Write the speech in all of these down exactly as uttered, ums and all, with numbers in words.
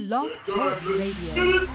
Blog Talk Radio. You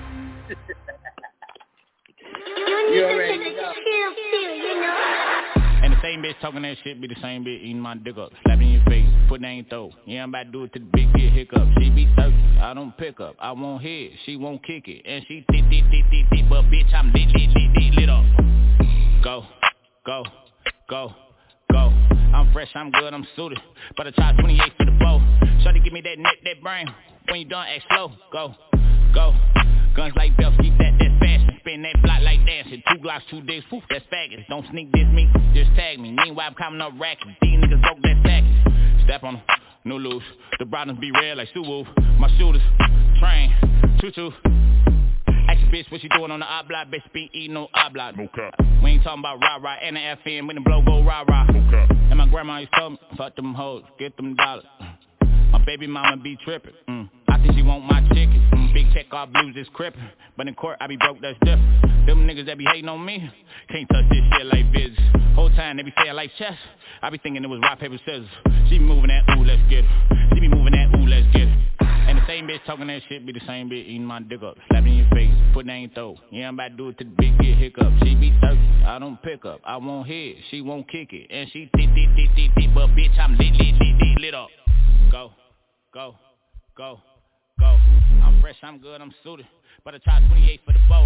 already know. You know? And the same bitch talking that shit be the same bitch eating my dick up, slapping your face, putting that in throat. Yeah, I'm about to do it to the big get hiccup. She be thirsty, I don't pick up. I won't hit, she won't kick it, and she tit tit tit tit tit, but bitch I'm lit lit lit lit lit up. Go, go, go, go. I'm fresh, I'm good, I'm suited, but I charge twenty-eight for the bow. Shorty give me that neck, that brain. When you done, act slow. Go, go. Guns like belts, keep that, that fashion. Spin that block like dancing. Two Glocks, two dicks, woof, that's faggots. Don't sneak this me, just tag me. Meanwhile, I'm coming up racket. These niggas broke that tacky. Step on them, no loose. The problems be red like Sue. My shooters, train, choo-choo. Ask your bitch what you doing on the op block. Bitch be eating no op block. No cap. We ain't talking about rah-rah and the F N. When the blow go rah-rah. No cap. And my grandma used to tell me, fuck them hoes, get them dollars. My baby mama be trippin'. Mm. I think she want my chicken. Mm. Big check off blues is crippin'. But in court I be broke, that's different. Them niggas that be hating on me can't touch this shit like business. Whole time they be saying like chess. I be thinking it was rock, paper, scissors. She be moving that ooh, let's get it. She be moving that ooh, let's get it. And the same bitch talking that shit be the same bitch eating my dick up, slapping your face, putting that in throat. Yeah, I'm about to do it to the big get hiccup. She be thirsty, I don't pick up. I won't hit, she won't kick it, and she tit tit tit tit tit, but bitch I'm lit lit lit lit lit up. Go, go, go, go. I'm fresh, I'm good, I'm suited, but I charge twenty-eight for the bow.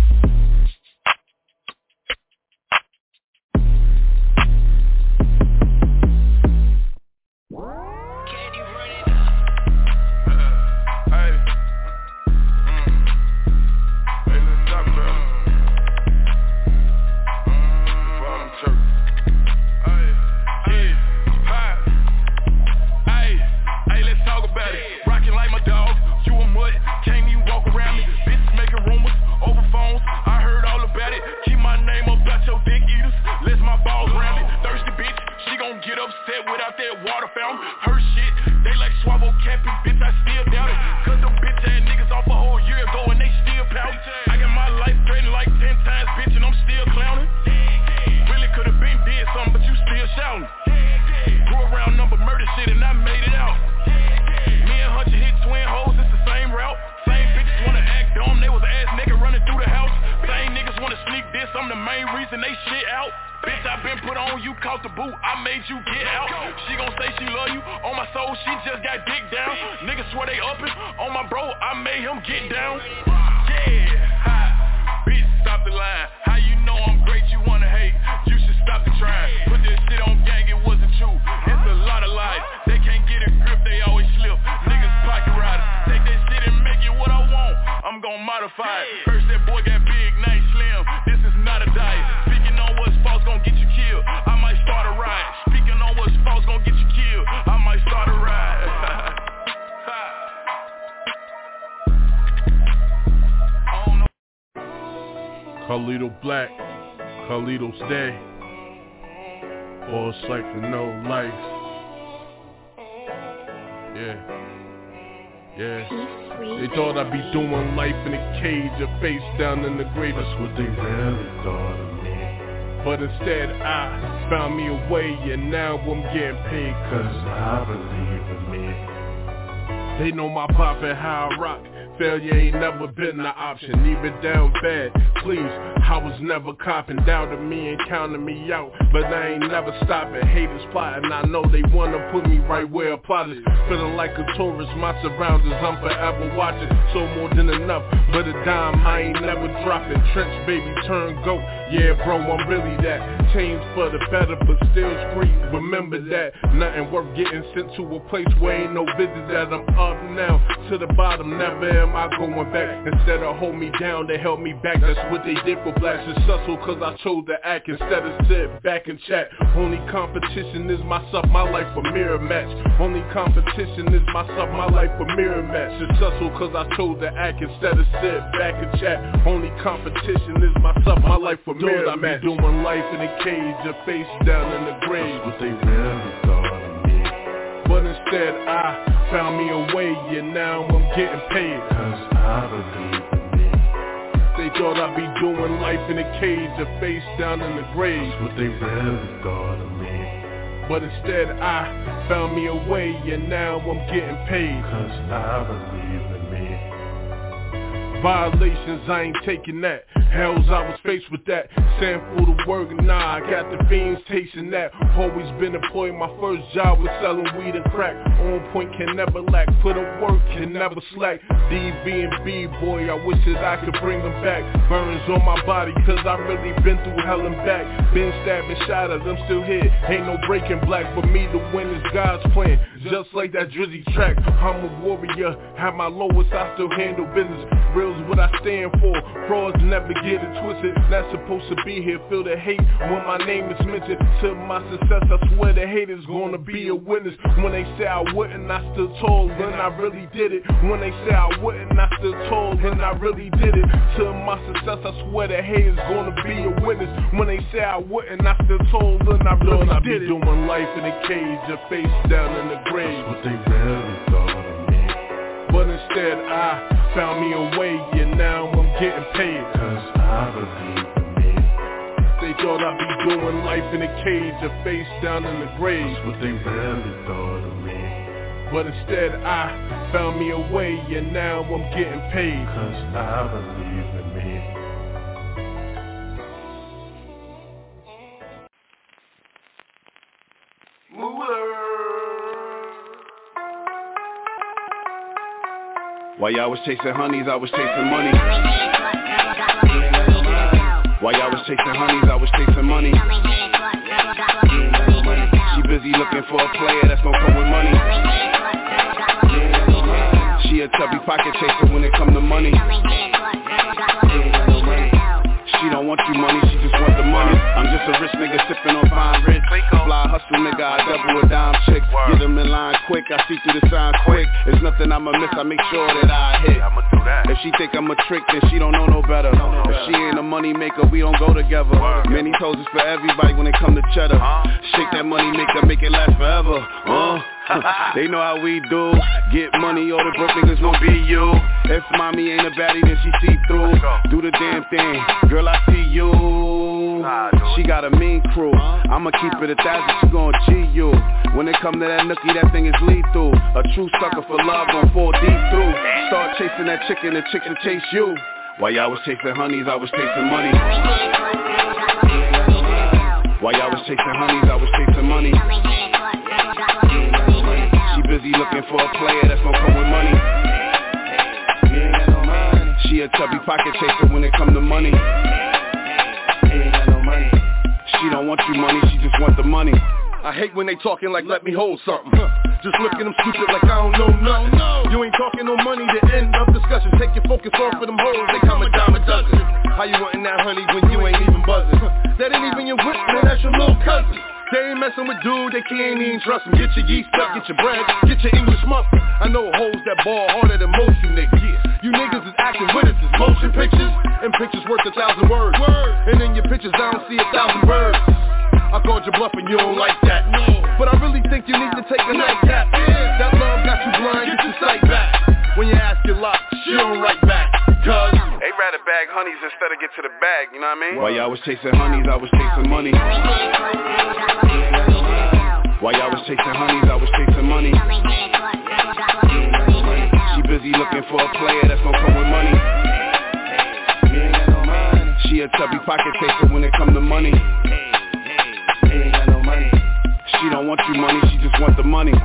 Upset without that water fountain. Her shit, they like Swavo capping, bitch, I still doubt it. Cause them bitch ass niggas off a whole year ago and they still pouting. I got my life threatened like ten times, bitch, and I'm still clowning. Really could've been dead something, but you still shouting. Grew around number murder shit and I made it out. Me and Hunter hit twin hoes, it's the same route. Same bitches wanna act dumb, they was ass nigga running through the house. Same niggas wanna sneak this, I'm the main reason they shit out. Bitch, I been put on, you caught the boot, I made you get out. She gon' say she love you, on my soul, she just got dick down. Niggas swear they uppin', on my bro, I made him get down. Yeah, ha, bitch, stop the line. How you know I'm great, you wanna hate, you should stop the trying. Put this shit on gang, it wasn't true, it's a lot of lies. They can't get a grip, they always slip. Niggas pocket riders, take that shit and make it what I want, I'm gon' modify it. First that boy got big, now he slim, this is not a diet. Speaking on what's false, gon' get you killed, I might start a riot. Speaking on what's false, gon' get you killed, I might start a riot. Carlito Black, Carlito Stay, all sight for no life. Yeah, yeah. They thought I'd be doing life in a cage, or face down in the grave. That's what they really thought of me. But instead I found me a way, and now I'm getting paid, cause I believe in me. They know my pop and how I rock. Failure ain't never been an option, even down bad. Please, I was never copping, doubted me and counting me out, but I ain't never stopping. Haters plotting, I know they wanna put me right where I plotted. Feeling like a tourist, my surroundings, I'm forever watching. So more than enough, but a dime I ain't never dropping. Trench baby turn goat, yeah bro, I'm really that. Change for the better, but still street, remember that. Nothing worth getting sent to a place where ain't no visit that. I'm up now, to the bottom, never am I going back. Instead of hold me down, they held me back. That's what they did for blacks. Successful cause I chose to act instead of sit back and chat. Only competition is myself, my life a mirror match. Only competition is myself, my life a mirror match. Successful cause I chose to act instead of sit back and chat. Only competition is myself, my life a mirror match. Doing life in a cage, a face down in the grave. That's what they really thought of me. But instead I found me a way, and now I'm getting paid, cause I believe in me. They thought I'd be doing life in a cage, a face down in the grave. That's what they really thought of me. But instead I found me a way, and now I'm getting paid, cause I believe in me. Violations, I ain't taking that. Hells, I was faced with that. Sample the work, nah, I got the fiends tasting that. Always been employed, my first job was selling weed and crack. On point, can never lack, put up work, can never slack. D B and B, boy, I wish that I could bring them back. Burns on my body, cause I really been through hell and back. Been stabbed and shot at, I'm still here. Ain't no breaking black, but me to win is God's plan. Just like that Drizzy track, I'm a warrior. Have my lowest, I still handle business. Real's what I stand for. Frauds never get it twisted. Not supposed to be here, feel the hate when my name is mentioned. To my success, I swear the haters gonna be a witness. When they say I wouldn't, I stood tall, and I really did it. When they say I wouldn't, I stood tall, and I really did it. To my success, I swear the haters gonna be a witness. When they say I wouldn't, I stood tall, and I really I did be it. Doing life in a cage, a face down in the grave. That's what they really thought of me. But instead I found me a way, and now I'm getting paid. Cause I believe in me. They thought I'd be doing life in a cage, a face down in the grave. That's what they really thought of me. But instead I found me a way, and now I'm getting paid. Cause I believe in me. While y'all was chasing honeys, I was chasing money. While y'all was chasing honeys, I was chasing money. She busy looking for a player that's gon' come with money. She a chubby pocket chaser when it come to money. She don't want you money, she just want the money. I'm just a rich nigga sipping on fine rich. Fly hustle nigga, I double a dime chick. Get them in line quick, I see through the signs quick. There's nothing I'ma miss, I make sure that I hit. If she think I'm a trick, then she don't know no better. If she ain't a money maker, we don't go together. Many toes is for everybody when it come to cheddar. Shake that money maker, make it last forever. Uh They know how we do. Get money, all the broke niggas gon' be you. If mommy ain't a baddie, then she see through. Do the damn thing, girl, I see you. She got a mean crew. I'ma keep it a thousand, she gon' G you. When it come to that nookie, that thing is lethal. A true sucker for love gon' fall deep through. Start chasing that chicken, the chick will chase you. While y'all was chasing honeys, I was chasing money. While y'all was chasing honeys, I was chasing money. She busy looking for a player that's gon' come with money. She a chubby pocket chaser when it come to money. She don't want you money, she just want the money. I hate when they talking like let me hold something. Just look at them stupid like I don't know nothing. You ain't talking no money, the end of discussion. Take your focus off of them hoes, they come a dime a dozen. How you wantin' that honey when you ain't even buzzing? That ain't even your whip, man, that's your little cousin. They ain't messing with dude, they can't even trust him. Get your yeast up, get your bread, get your English muffin. I know hoes that ball harder than most you niggas. You niggas is acting with us, it's motion pictures. And pictures worth a thousand words. And in your pictures I don't see a thousand birds. I called your bluff and you don't like that. But I really think you need to take a nightcap. That love got you blind, get your sight back. When you ask your lot, she don't write back. Cause they rather bag honeys instead of get to the bag, you know what I mean? While y'all was chasing honeys, I was chasing money. While y'all was chasing honeys, I was chasing money. She busy looking for a player that's gon' come with money. She a chubby pocket chaser when it come to money. She don't want you money, she just want the money.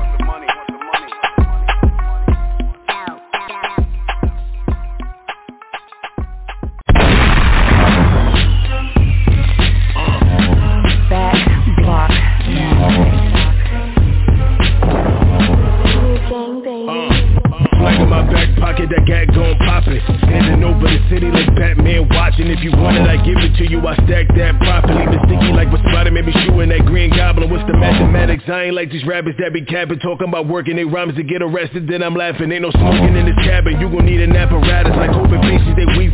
That gag gon' pop it. Standing over the city like Batman watching. If you want it, I give it to you. I stack that profit. Leave it sticky like what Spider made me shooting that green goblin. What's the mathematics? I ain't like these rappers that be capping. Talking about working they rhymes to get arrested. Then I'm laughing. Ain't no smoking in this cabin. You gon' need an apparatus like open faces. They wheezing. They got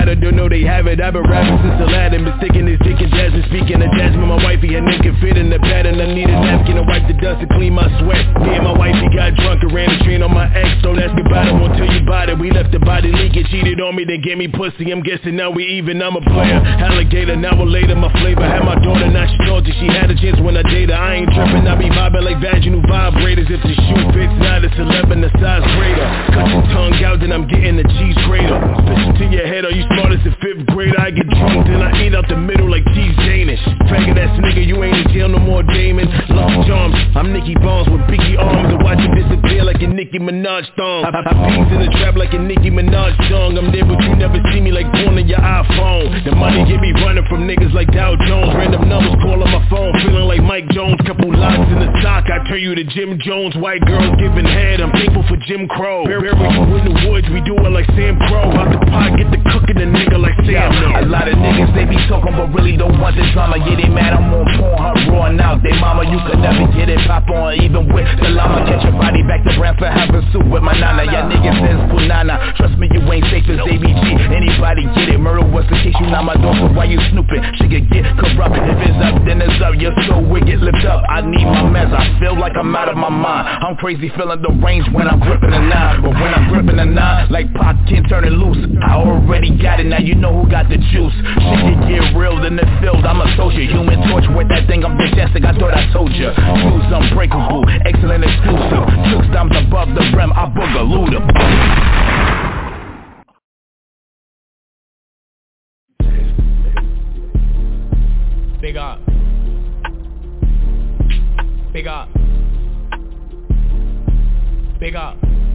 matter, don't know they have it. I've been rapping since the ladder, mistaken this dick and Jasmine. Speaking of Jasmine, my wifey, a nigga fit in the pattern. I need a napkin to wipe the dust and clean my sweat. Me and my wifey got drunk and ran the train on my ex. Don't ask about it, won't tell you about it. We left the body leaking, cheated on me, then gave me pussy. I'm guessing now we even, I'm a player. Alligator, an hour later, my flavor had my daughter, now she thought that she had a chance when I date her. I ain't tripping, I be vibing like vaginal vibrators. If the shoe fits, not it's eleven, the size greater. Cut your tongue out, then I'm getting the cheese grater. Fishing to your head, are you smart as a fifth grader? I get drunk, then I eat out the middle like cheese Danish. Faggot ass nigga, you ain't in jail no more, Damon. Long charms, I'm Nicky Bones with biggie arms, and watch you disappear like a Nicki Minaj thong. I, I peas in the trap like a Nicki Minaj song. I'm there, but you never see me like porn on your iPhone. The money get me running from niggas like Dow Jones. Random numbers call on my phone, feeling like Mike Jones. Couple locks in the sock, I turn you to Jim Jones. White girls giving head, I'm thankful for Jim Crow. Bury you in the woods, we do it like Sam Crow. Out the pot, get the cooking a nigga like Sam. A lot of niggas, they be talking but really don't want the drama. Yeah, they mad, I'm on porn, her roaring out. They mama, you could never get it, pop on even with the llama. Catch your body back to brand for having soup with my nana. Y'all niggas says punana. Trust me, you ain't safe as A B G. Anybody get it, murder was the case, you not my dog, so why you snooping? She could get corrupt, if it's up, then it's up. You're so wicked, lift up, I need my meds. I feel like I'm out of my mind. I'm crazy feeling the range when I'm gripping a nine. But when I'm gripping a nine, like Pac can't turn it loose. I already got it, now you know who got the juice. Shit can get real in the field, I'm a soldier. Human torch with that thing, I'm fantastic, I thought I told ya. Fuse unbreakable, excellent exclusive. Six times above the rim, I boogaloo them. Big up. Big up. Big up.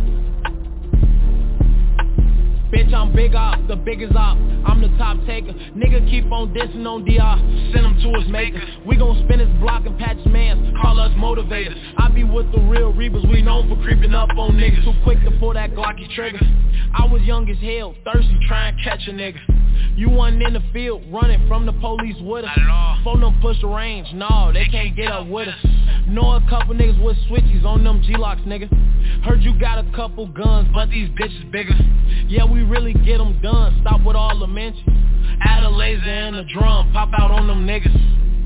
Bitch, I'm big up, the biggest op, I'm the top taker. Nigga keep on dissing on D R, send him to his maker. We gon' spin his block and patch his mans, call us motivators. I be with the real reapers, we known for creeping up on niggas. Too quick to pull that Glocky trigger. I was young as hell, thirsty, trying to catch a nigga. You wasn't in the field, running from the police with us. Phone them push the range, no, they can't get up with us. Know a couple niggas with switchies on them G-locks, nigga. Heard you got a couple guns, but these bitches bigger. Yeah, we really get them done, stop with all the mentions. Add a laser and a drum, pop out on them niggas.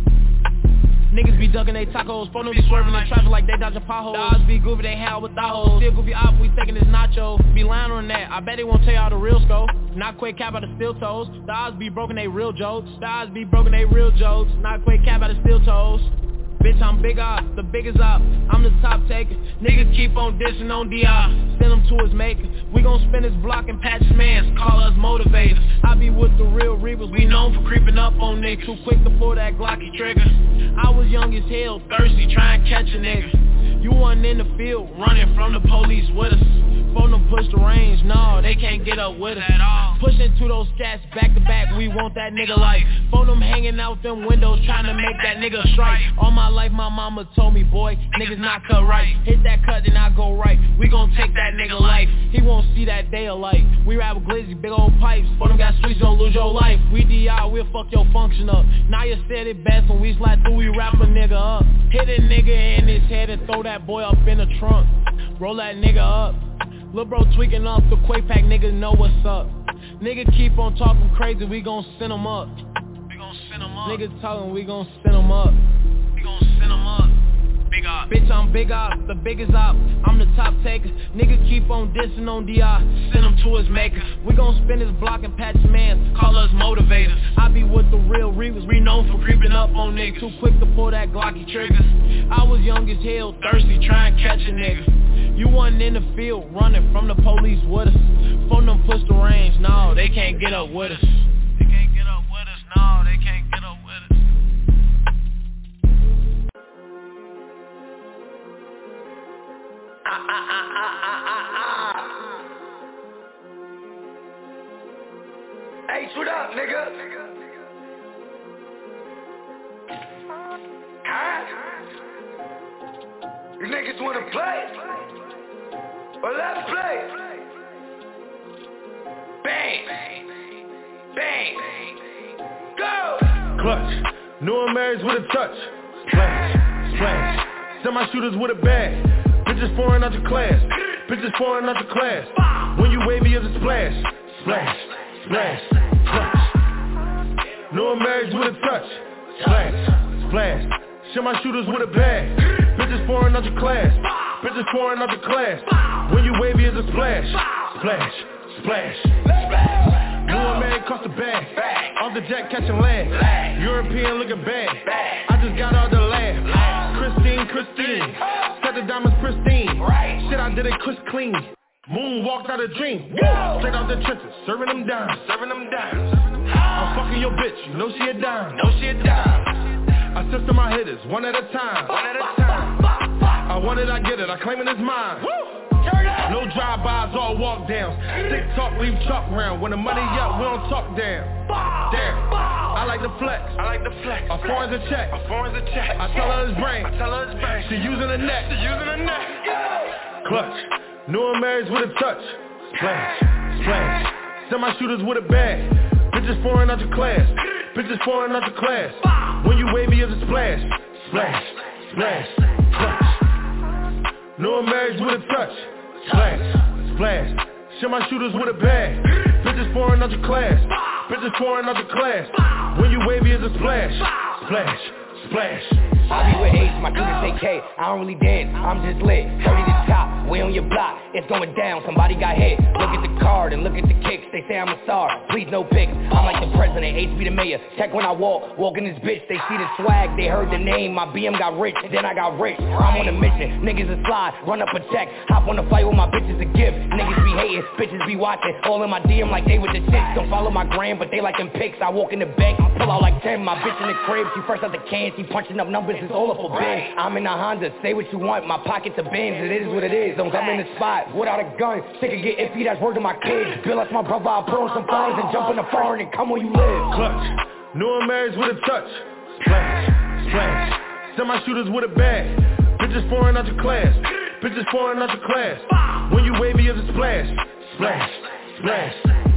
Niggas be ducking they tacos, phone them be swerving in traffic like they dodging potholes. The odds be goofy, they hell with hoes. Still goofy op, we taking this nacho. Be lying on that, I bet they won't tell y'all the real scope. Not quick cap out of steel toes. The odds be broken, they real jokes. The odds be broken, they real jokes. Not quick cap out of steel toes. Bitch, I'm big op, the biggest op, I'm the top taker. Niggas keep on dissing on D R, send him to his maker. We gon' spin his block and patch his mans, call us motivators. I be with the real reapers, we known for creeping up on niggas. Too quick to pull that Glocky trigger. I was young as hell, thirsty, trying to catch a nigga. You wasn't in the field, running from the police with us. Phone them push the range, no, they can't get up with us at all. Pushing to those cats back to back, we want that nigga life. Phone them hanging out them windows, trying to make that nigga strike. All my life my mama told me, boy, niggas not cut right. Hit that cut, then I go right. We gon' take that nigga life. He won't see that day of light. We rap with glizzy, big old pipes. For them got streets, don't lose your life. We D R, we'll fuck your function up. Now you said it best when we slide through, we wrap a nigga up. Hit a nigga in his head and throw that boy up in the trunk. Roll that nigga up. Lil' bro tweaking off the Quake Pack, niggas know what's up. Nigga keep on talking crazy, we gon' send him up. We gon' send him up. Niggas talking, we gon' send him up. We gon' send him up. Big op. Bitch, I'm big op, the biggest op, I'm the top taker. Nigga keep on dissing on D R, send him to his maker. We gon' spin his block and patch his mans, call us motivators. I be with the real reapers, we known for creeping up on niggas. Too quick to pull that Glocky trigger. I was young as hell, thirsty, trying to catch a nigga. You wasn't in the field, running from the police with us. Phone them push the range, no, they can't get up with us. They can't get up with us, no, they can't get up with us. Ah, ah, ah, ah, ah, ah, ah. Hey, shoot up, nigga. Huh? You niggas wanna play? Well, let's play. Bang, bang, go. Clutch, new marriage with a touch. Splash, splash. Semi-shooters with a bag. Bitches foreign out your class. Bitches foreign out your class. When you wavy as a splash. Splash, splash. New marriage with a touch. Splash, splash. Share my shooters with a bag. Bitches pouring out your class. Bitches pouring out your class. When you wavy is a splash. Splash, splash. New man cost a bag. Off the jet catching land. European looking bad. I just got out the lab. Christine, Christine. Set the diamonds pristine. Shit, I did it Chris clean. Moon walked out a dream. Straight out the trenches, serving them dimes. Serving them dimes. I'm fucking your bitch, you know she a dime. Know she a dime. I sister my hitters, one at a time. One at a time. I want it, I get it, I claim it as mine. No drive-bys, all walk-downs. Stick talk, leave chalk round. When the money up, we don't talk down. Damn, I like the flex. I like the flex. A foreign's a check. A foreign's a check. I tell her it's brain. I tell her it's brain. She using the neck. She using the neck. Clutch. New marriage with a touch. Splash, splash. Send my shooters with a bag. Bitches pouring out your class. Bitches pouring out your class. When you wavy as a splash. Splash, splash, clutch. New marriage with a touch. Splash, splash. Share my shooters with a bag. Bitches pouring out your class. Bitches pouring out your class. When you wavy as a splash. Splash, splash. I be with H, my crew say K. I don't really dance, I'm just lit. thirty to top, way on your block. It's going down, somebody got hit. Look at the card and look at the kicks. They say I'm a star, please no pics. I'm like the president, H be the mayor. Check when I walk, walk in this bitch. They see the swag, they heard the name. My B M got rich, then I got rich. I'm on a mission, niggas is slide, run up a check. Hop on the fight with my bitches a gift. Niggas be hating, bitches be watching. All in my D M like they with the chicks. Don't follow my gram, but they like them pics. I walk in the bank, pull out like ten. My bitch in the crib, she fresh out the can. She punching up numbers, it's all up for Ben. I'm in a Honda, say what you want. My pocket's a Benz, it is what it is. Don't come in the spot without a gun. Sick of get iffy, that's word to my kids. Bill, that's my brother, I'll put on some fines and jump in the foreign and come where you live. Clutch, new marriage with a touch. Splash, splash. Send my shooters with a bag. Bitches pouring out your class. Bitches pouring out your class. When you wavy as a splash. Splash, splash,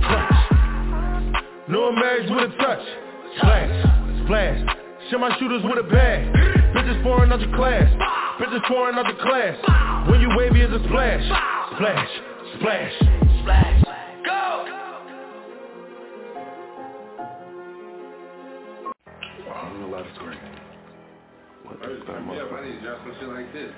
clutch. New marriage with a touch. Splash, splash. Share my shooters with a bag. Bitches pouring out your class. Bitches pouring out your class. When you wavy as a splash. Splash, splash, splash. Go! Wow, I'm a lot of screen. What is that motherfucker? Yeah, I need to drop some shit like this.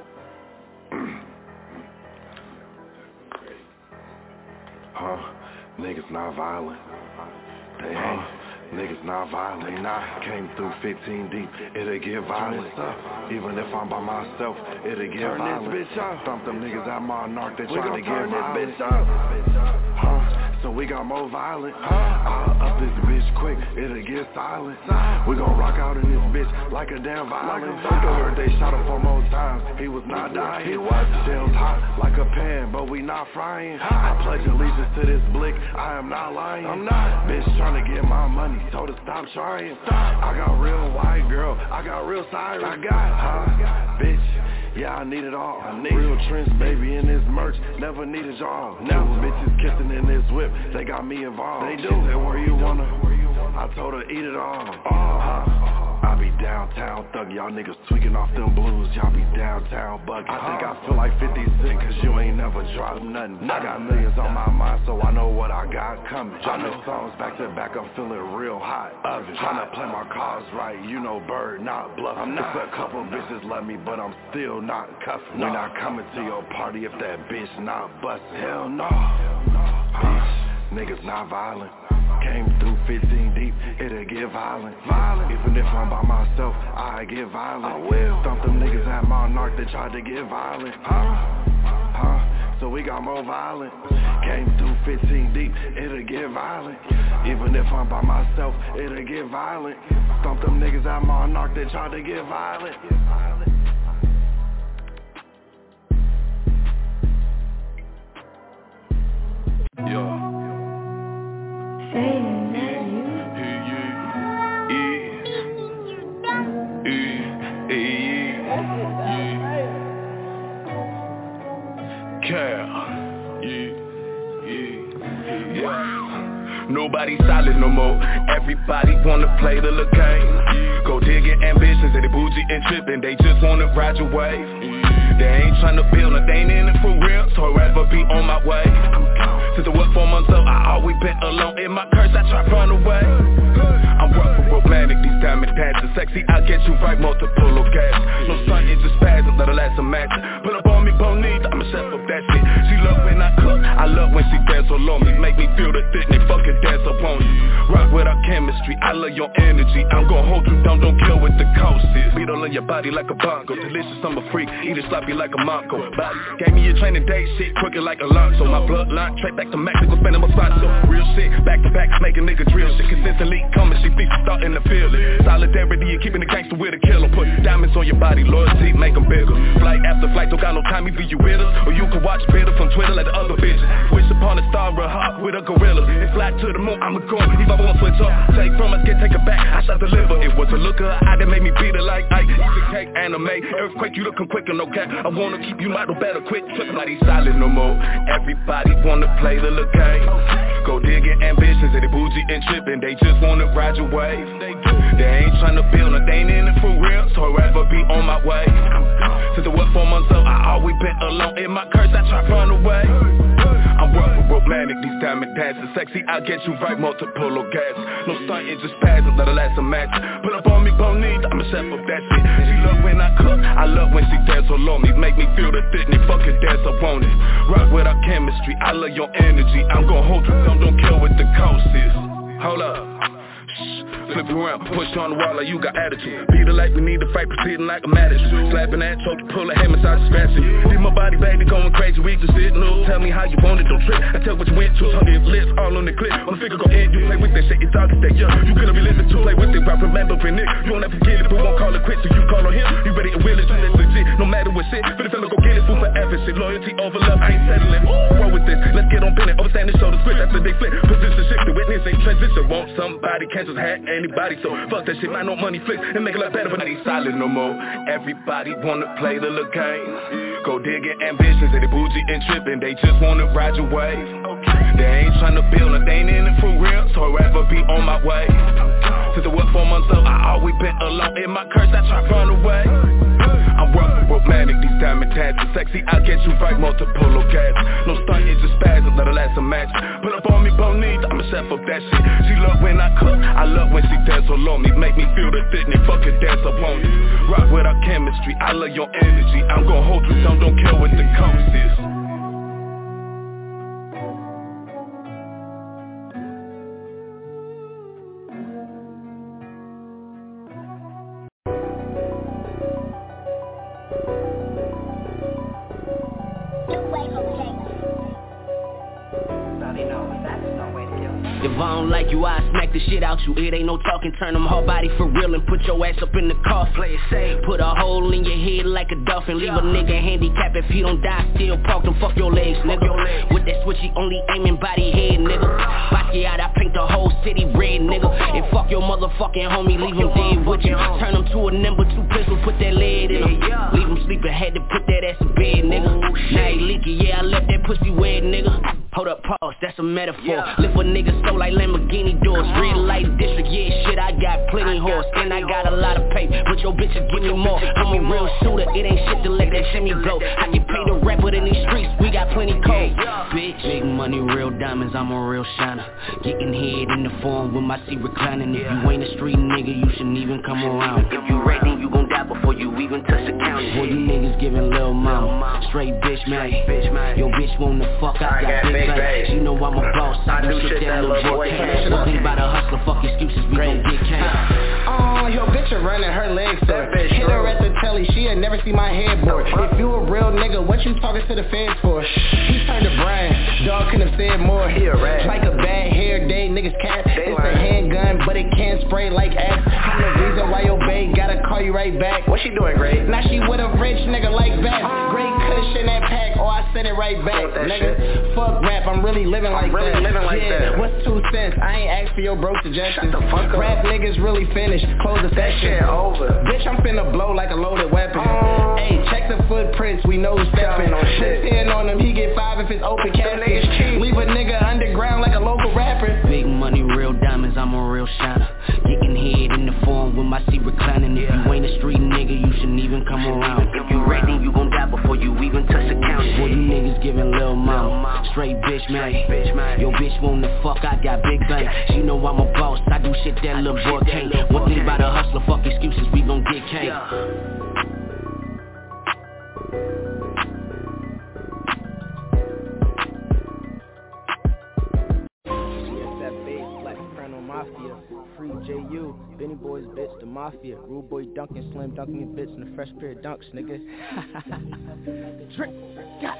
Huh? Niggas not violent. They ain't. Niggas not violent, they not. Came through fifteen deep, it'll get violent. Even if I'm by myself, it'll get turn violent. This bitch up. Thump them niggas out Monarch, they try to get violent. This bitch up. Huh? So we got more violent. Huh? I'll up this bitch quick, it'll get silent. We gon' rock out in this bitch like a damn violent. I heard they shot him four more times, he was not dying. He was. Shells hot like a pan, but we not frying. I pledge allegiance to this blick, I am not lying. I'm not. Bitch tryna get my money, told her stop trying. Stop. I got real white girl, I got real Cyrus. I got, huh? Bitch, yeah, I need it all. I need real trends, baby, in this merch, never needed y'all. Now bitches kissing in this whip, they got me involved. They do. She said, where you wanna? I told her, eat it all. Oh, huh? I be downtown thug, y'all niggas tweaking off them blues. Y'all be downtown bugging. I think I feel like fifty cent, cause you ain't never dropped nothing. I got millions on my mind, so I know what I got coming. Dropping songs back to back, I'm feeling real hot. Oven. Tryna play my cards right, you know Bird, not bluffing. I'm not. It's a couple bitches love me, but I'm still not cuffing. No. We not coming to your party if that bitch not bustin'. Hell no. Bitch, niggas not violent. Came through fifteen deep, it'll get violent. Violent. Even if I'm by myself, I get violent. I will. Thump them niggas at Monarch, they tried to get violent. Huh? Huh? So we got more violent. Came through fifteen deep, it'll get violent. Even if I'm by myself, it'll get violent. Thump them niggas at Monarch, they tried to get violent. Yo. Saying that you Nobody solid no more. Everybody wanna play the little game. Go digging ambitions, they bougie and tripping. They just wanna ride your wave. They ain't tryna build, no, they ain't in it for real. So I'd rather be on my way. Since I worked four months old, I always been alone. In my curse, I try to run away. I'm working right, multiple orgasms. No stunt, it's just spasm, let her last a match. Pull up on me, bonita, I'ma set up that shit. She love when I cook, I love when she dance along me. Make me feel the thickness, fucking dance up on you. Rock with our chemistry, I love your energy. I'm gon' hold you down, don't kill what the cost is. Beat all in your body like a bongo. Delicious, I'm a freak, eat it sloppy like a Monko. Body gave me a training day, shit crooked like a Alonso. My bloodline, track back to Mexico, spending my spot. So real shit, back to back, make a nigga drill shit. Consistently coming, she feet starting to feel it. Solidarity and keeping the gangster with a killer. Put diamonds on your body, loyalty, make them bigger. Flight after flight, don't got no time, either you with us, or you can watch better from Twitter like the other bitches. Wish upon a star, a hop with a gorilla. And fly to the moon, I'ma go, if I wanna switch up. Take from us, get take it back, I shall deliver. It was a look of her eye that made me beat it like Ike. Easy cake, anime, earthquake, you looking quicker, no cap. I wanna keep you model better, quit tripping like he's solid no more. Everybody wanna play the little game. Go digging ambitions, and they bougie and tripping. They just wanna ride your wave. They ain't tryna build, no, they ain't in it for real. So I'd rather be on my way. Since I was four months old, I always been alone. In my curse, I try to run away. I'm rough and romantic, these diamond dances. Sexy, I'll get you right, multiple orgasms. No stunting, just spasm, let her last a match. Pull up on me, bonita, I'ma set up that shit. She love when I cook, I love when she dance along me. Make me feel the thickness, fucking dance, I want it. Rock with our chemistry, I love your energy. I'm gon' hold you down, don't care what the cost is. Hold up. Flip around, push on the wall like you got attitude. Beat it like we need to fight, proceeding like a marriage. Slapping that choke, pull a head massage, scratching you. Leave my body, baby, going crazy, we just sit no. Tell me how you want it, don't trip. I tell what you went to, tongue your lips, all on the clip. When the figure go in, you play with that shit, it's all that young. You couldn't be living to play with it, but remembering it. You won't ever forget it, but won't call it quits, so you call on him. You ready and willing to live legit, no matter what shit. For the fella, go get it, fool forever shit. Loyalty over love, I ain't settling. Ooh, roll with this, let's get on bending. Overstand the shoulder switch, that's the big flip. Position shift, the witness ain't transition. Want somebody, can't just have anybody, so fuck that shit, man, no money flicks and make it look better, but not ain't solid no more. Everybody wanna play the little game. Go digging ambitions, and they bougie and tripping. They just wanna ride your wave. They ain't tryna build, no, they ain't in it for real, so I'd rather be on my way. Since I was four months old, I always been alone. In my curse, I try to run away. I'm rough and romantic, these diamond dances. Sexy, I'll get you right, multiple orgasms. No stunt, it's just spasm, let her last a match. Pull up on me, bonita, I'ma set up that shit. She love when I cook, I love when she dance along me. Make me feel the thickness, fucking dance up on you. Rock with our chemistry, I love your energy. I'm gon' hold you down, don't care what the cost is. If I don't like you, I smack the shit out you. It ain't no talking, turn them whole body for real and put your ass up in the car. Play it safe. Put a hole in your head like a dolphin. Leave a nigga handicapped if he don't die. Still park them, fuck your legs, nigga. With that switchy, only aiming body head, nigga. Basquiat, I paint the whole city red, nigga. And fuck your motherfucking homie, leave him dead with you. Turn him to a number two pistol, put that lead in him. Leave him sleeping, had to put that ass in bed, nigga. Now he leaky, yeah, I left that pussy wet, nigga. Hold up, pause, that's a metaphor. Yeah. Lift a nigga so like Lamborghini doors. Red light district, yeah, shit, I got plenty horse. And I got a lot of pay, but your bitches give me more. I'm a real shooter, it ain't shit to let that shimmy blow. I get paid a rapper in these streets, we got plenty cold. Bitch, big money, real diamonds, I'm a real shiner. Getting head in the form with my seat reclining. If you ain't a street nigga, you shouldn't even come around. If you ready, you gon' die before you even touch the county. Boy, you niggas giving lil' mama straight bitch man. Your bitch wanna fuck, I got big. She know I'm a boss, I do shit that little boy can't. Talking about a hustler, fuck excuses, we gon' get cash. Oh, your bitch a running, her legs sore. Hit her at the telly, she ain't never see my headboard. If you a real nigga, what you talking to the feds for? He turned to Brian, dog couldn't have said more. Like a bad hair day, niggas cat. It's a handgun, but it can't spray like axe. I'm the reason why your babe gotta call you right back. What she doing, great? Now she with a rich nigga like that. Great cushion that pack, oh I send it right back, nigga. Fuck rap, I'm really living like really that. Living like yeah, that. What's two cents? I ain't asked for your broke suggestions. Shut the fuck up. Rap niggas really finished. Close the that session. Shit over. Bitch, I'm finna blow like a loaded weapon. Oh. Hey, check the footprints. We know who's stepping. No Put ten on him. He get five if it's open casket. Leave a nigga underground like a local rapper. Big money, real diamonds. I'm a real shiner. Getting head in the form with my seat reclining. If you ain't a street nigga, you shouldn't even come around. If you ready, you gon' die before you even touch the county. Boy, you niggas giving lil' mama straight bitch man. Your bitch bitch wanna fuck, I got big bang. She know I'm a boss, I do shit that little boy can't. One thing about a hustler, fuck excuses, we gon' get cake. Free J U, Benny Boy's bitch, the Mafia, Rude Boy Duncan, Slim Duncan your bitch, and the fresh pair of dunks, nigga. Trick, got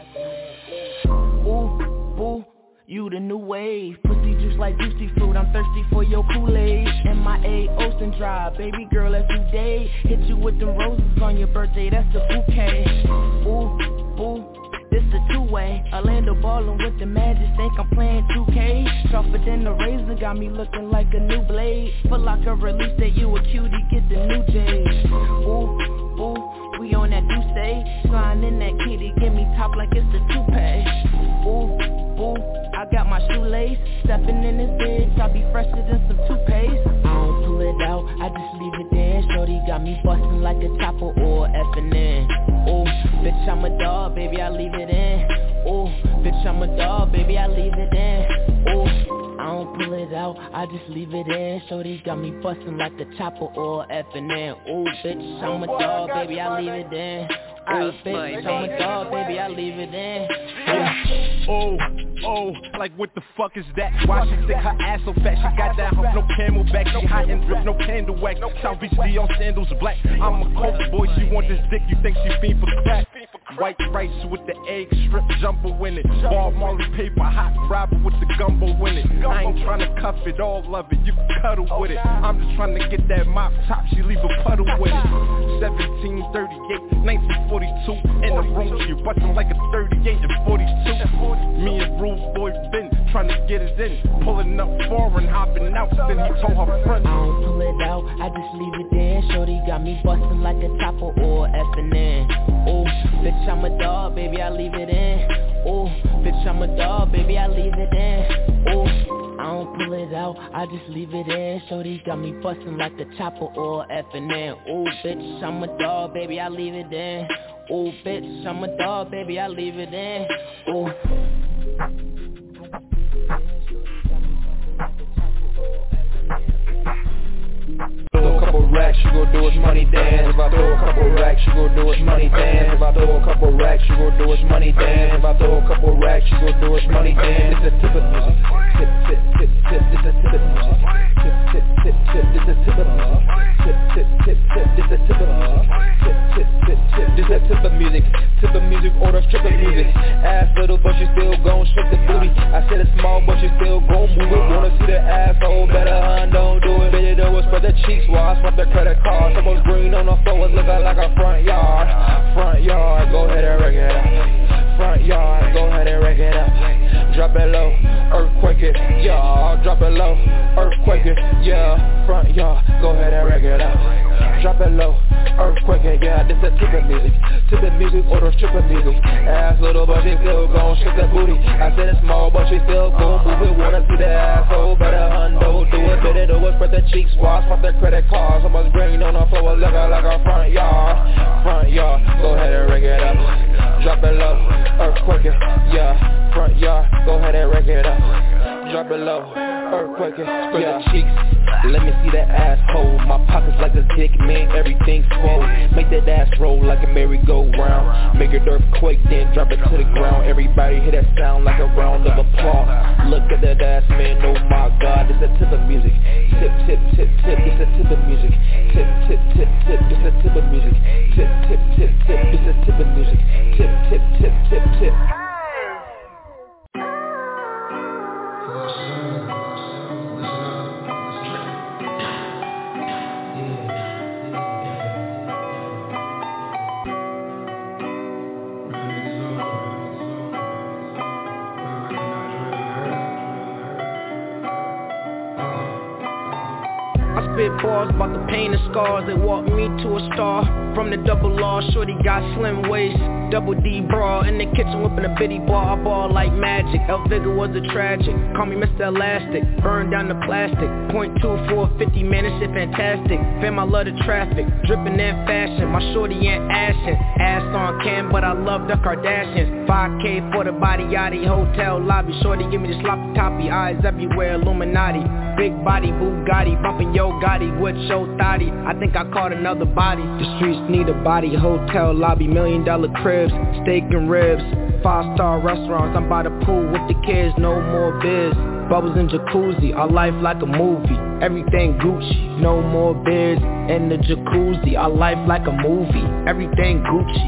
ooh, boo, you the new wave. Pussy juice like juicy fruit, I'm thirsty for your Kool-Aid. M I A Ocean Drive, baby girl every day. Hit you with them roses on your birthday, that's the bouquet. Ooh, boo. This a two-way, Orlando ballin' with the Magic, think I'm playing two K. Sharper than the razor, got me looking like a new blade. Feel like a release that you a cutie, get the new J. Ooh, ooh, we on that Douce. Slime in that kitty, give me top like it's the toupee. Ooh, ooh, I got my shoelace. Steppin' in this bitch, I be fresher than some toothpaste. I don't pull it out, I just leave it there. Shorty got me bustin' like a chopper or F and N. Ooh, bitch, I'm a dog, baby, I leave it in. Ooh, bitch, I'm a dog, baby, I leave it in. Ooh, I don't pull it out, I just leave it in. Shorty got me bustin' like a chopper or F and N. Ooh, bitch, I'm a dog, baby, I leave it in. Ooh, bitch, I'm a dog, baby, I leave it in. Oh, oh, like what the fuck is that? Why she stick her ass so fat? She got that hump, no camelback. She hot and drip, no candle wax. South Beach Dion sandals black. I'm a coke boy, she want this dick, you think she fiend for crack. White rice with the egg strip jumbo in it. Ball Marley paper, hot robber with the gumbo in it. I ain't tryna cuff it, all of it, you can cuddle with it. I'm just tryna get that mop top, she leave a puddle with it. seventeen thirty-eight, nineteen forty-two, in the room, she bustin' like a thirty-eight and forty-two. Me and Rude Boy Ben tryna get it in, pulling up foreign, hopping out, then he told her friend. I don't pull it out, I just leave it there. Shorty got me bustin' like a chopper or F and N. Ooh, bitch, I'm a dog, baby, I leave it in. Ooh, bitch, I'm a dog, baby, I leave it in. Ooh, I don't pull it out, I just leave it in. Shorty got me bustin' like a chopper or F and N. Ooh, bitch, I'm a dog, baby, I leave it in. Ooh, bitch, I'm a dog, baby, I leave it in. Ooh. Throw a couple racks, you gon' do his money dance. If I throw a couple racks, you gon' do his money dance. If I throw a couple racks, you gon' do his money dance. If I throw a couple racks, you gon' do his money dance. It's a tip of music. Tip, tip, tip, tip. It's a tip of music. Tip, tip, tip, tip. It's a tip of music. Tip, tip, tip, tip. It's a tip of music. Tip, tip, tip, tip. It's a tip of music. Tip of music, order strip of music. Ass little, but she still gon' shake the booty. I said it's small, but she still gon' move it. Wanna see the asshole, better hun, don't do it. Bitch, though, spread the cheeks while I swipe the credit card. Someone's green on the floor, it's looking like a front yard. Front yard, go ahead and wreck it up. Front yard, go ahead and wreck it up. Drop it low, earthquake it, yeah. Drop it low, earthquake it, yeah. Front yard, go ahead and wreck it up. Drop it low, earthquake it, yeah. This a tip of music, tip of music, order strip of music. Ass little, but she still gon' shake that booty. I said it's small, but she still gon' move it. Wanna see the asshole, better hundo, do it. Better do it, spread the cheeks, while I swap the credit card. Someone's green on the floor, looking like a front yard. Front yard, go ahead and wreck it up. Drop it low, earthquake it, yeah. Front yard, go ahead and wreck it up. Drop it low, earthquake it, spread yeah. the cheeks. Let me see that asshole. My pockets like a dick, man, everything's swole. Make that ass roll like a merry-go-round. Make it earthquake, then drop it to the ground. Everybody hear that sound like a round of applause. Look at that ass, man, oh my God. This a tip of music. Tip, tip, tip, tip, this a tip of music. Tip, tip, tip, tip, this a tip of music. Tip, tip, tip, tip, this a tip of music. Tip, tip, tip, tip, tip. Spit bars about the pain and scars that walked me to a star. From the double R, shorty got slim waist. Double D brawl in the kitchen whipping a bitty ball. I ball like magic. El Vigor was a tragic. Call me Mister Elastic. Burn down the plastic. Point two four fifty, man, this shit fantastic. Fam, I love the traffic. Dripping in fashion. My shorty ain't ashin'. Ass on cam, but I love the Kardashians. five K for the body yachty. Hotel lobby. Shorty give me the sloppy toppy. Eyes everywhere. Illuminati. Big body Bugatti. Bumping Yo Gotti. Wood show thotty. I think I caught another body. The streets need a body. Hotel lobby. Million dollar cribs. Steak and ribs. Five star restaurants. I'm by the pool with the kids. No more biz. Bubbles in jacuzzi. Our life like a movie. Everything Gucci. No more biz in the jacuzzi. Our life like a movie. Everything Gucci.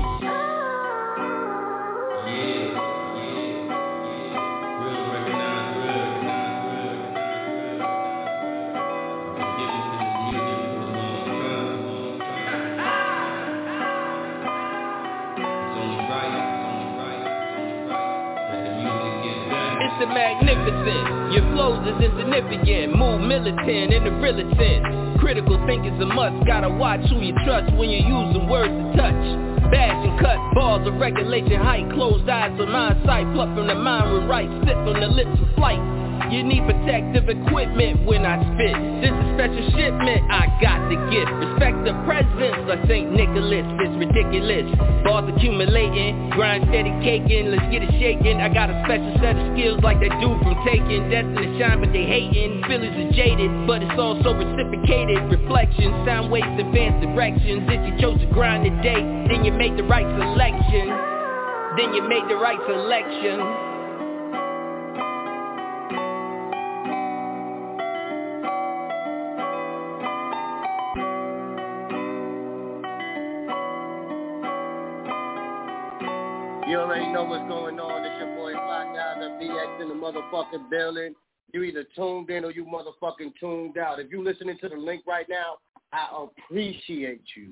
Your flows is insignificant, move militant in the realest sense. Critical thinking's a must, gotta watch who you trust when you're using words to touch. Bash and cut, balls of regulation, height, closed eyes on non-sight, pluck from the mind with right, sit on the lips of flight. You need protective equipment when I spit. This is special shipment I got to get. Respect the presence of Saint Nicholas. It's ridiculous. Balls accumulating, grind steady caking. Let's get it shaking. I got a special set of skills like that dude from Taken. Destined to shine but they hating. Feelings are jaded but it's also reciprocated. Reflections, sound waves in advanced directions. If you chose to grind today, then you made the right selection. Then you made the right selection. You already know what's going on. It's your boy Fly Guy, the B X in the motherfucking building. You either tuned in or you motherfucking tuned out. If you listening to the link right now, I appreciate you.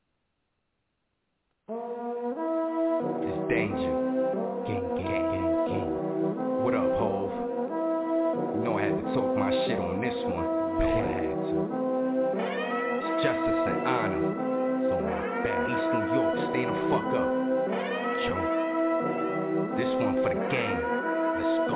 It's danger. Gang, gang, gang, gang. What up, Hov? You know I had to talk my shit on this one. Man, I had to. It's justice and honor. So my bad. East New York, stay the fuck up. Yo. This one for the gang. Let's go.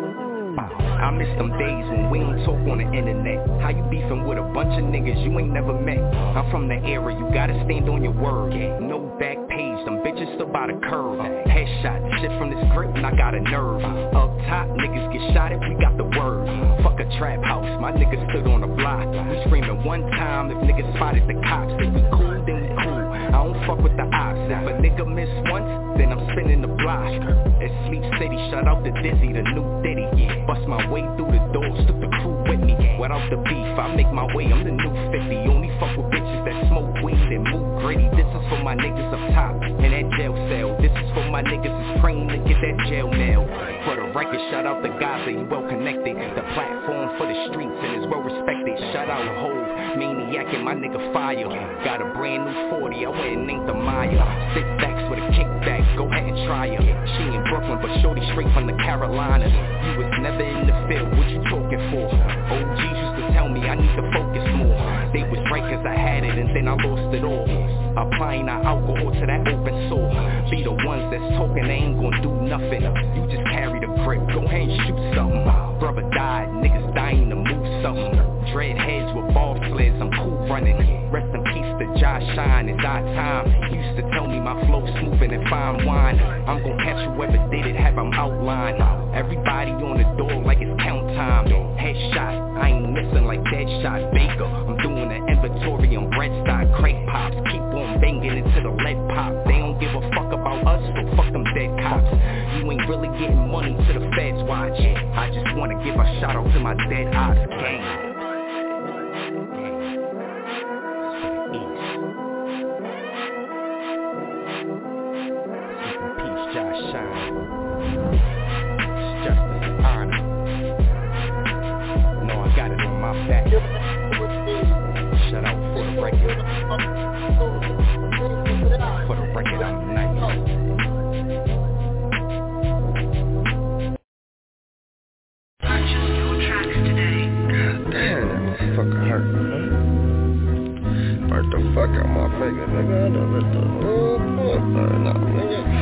I miss them days when we ain't talk on the internet. How you beefing with a bunch of niggas you ain't never met? I'm from the era, you gotta stand on your word. No back page, them bitches still by the curve. Headshot, shit from this grip and I got a nerve. Up top, niggas get shot if we got the word. Fuck a trap house, my niggas stood on the block. We screaming one time if niggas spotted the cops. If we cool, then we cool. I don't fuck with the ops. If a nigga miss once, then I'm spinning the block. At Sleep City, shout out to Dizzy, the new Diddy. Bust my way through the doors, took the crew with me. Without the beef, I make my way, I'm the new fifty. Only fuck with bitches that smoke weed and move gritty. This is for my niggas up top, in that jail cell. This is for my niggas that's praying to get that jail mail. For the record, shout out to Gaza, you well connected. The platform for the streets and is well respected. Shout out to Hov, Maniac and my nigga Fire. Got a brand new forty, I went and named the Maya. Sit backs with a kickback, go ahead and try her. She in Brooklyn, but shorty straight from the Carolinas. You was never in the field, what you talking for? O Gs used to tell me I need to focus more. They was right cause I had it and then I lost it all. Applying our alcohol to that open sore. Be the ones that's talking, they ain't gonna do nothing. You just carry the grip, go ahead and shoot something. Brother died, niggas dying to move something. Dread heads with ball sleds, I'm cool running. Rest in peace to Josh Shine, it's our time. He used to tell me my flow smoothing and fine wine. I'm gonna catch whoever did it, have them outlined. Everybody on the door like it's count time. Headshot, I ain't missing like Deadshot Baker. I'm doing an inventory on bread stock, crate pops. Keep on banging into the lead pop. They don't give a fuck about us, so fuck them dead cops. You ain't really getting money to the feds watch. I just wanna give a shout out to my dead ops gang. Shout out for the record. For the record, I'm nice. God damn, that motherfucker hurt, man. Burnt the fuck out my finger, nigga. I done let the whole boy burn out, nigga.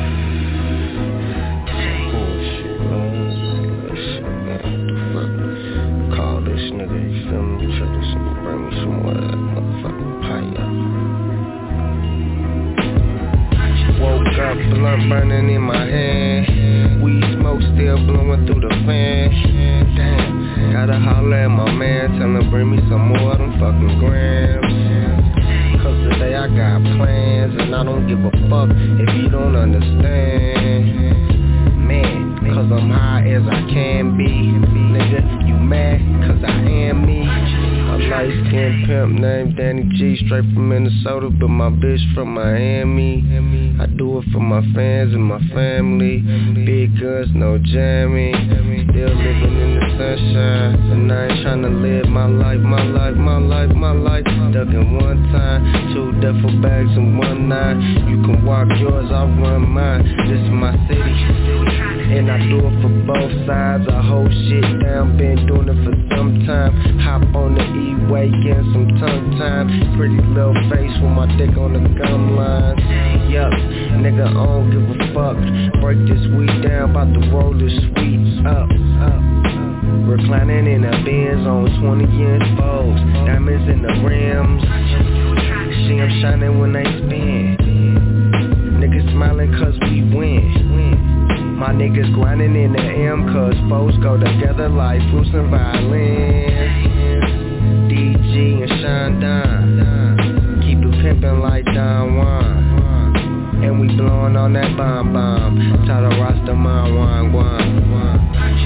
blunt burning in my hand. Weed smoke still blowing through the fan. Damn, gotta holler at my man, tell him bring me some more of them fucking grams. Cause today I got plans, and I don't give a fuck if you don't understand. Man, cause I'm high as I can be. Nigga, you mad? Cause I am me. A light-skinned pimp named Danny G, straight from Minnesota, but my bitch from Miami. I do it for my fans and my family. Big guns, no jamming. Still living in the sunshine, and I ain't tryna live my life, my life, my life, my life. Ducking one time, two duffel bags and one nine. You can walk yours, I'll run mine. This is my city, and I do it for both sides. I hold shit down, been doing it for some time. Hop on the E-way, getting some tongue time. Pretty little face with my dick on the gum line. Yup, nigga, I don't give a fuck. Break this weed down, bout to roll this sweet up, up. Reclining in a Benz on twenty inch foes. Diamonds in the rims. See them shining when they spin. Niggas smiling cause we win. My niggas grinding in the M cause foes go together like flutes and violins. D G and Sean Don, keep it pimpin' like Don Juan. And we blowin' on that bomb bomb. Tell the Rasta man wine wine wine.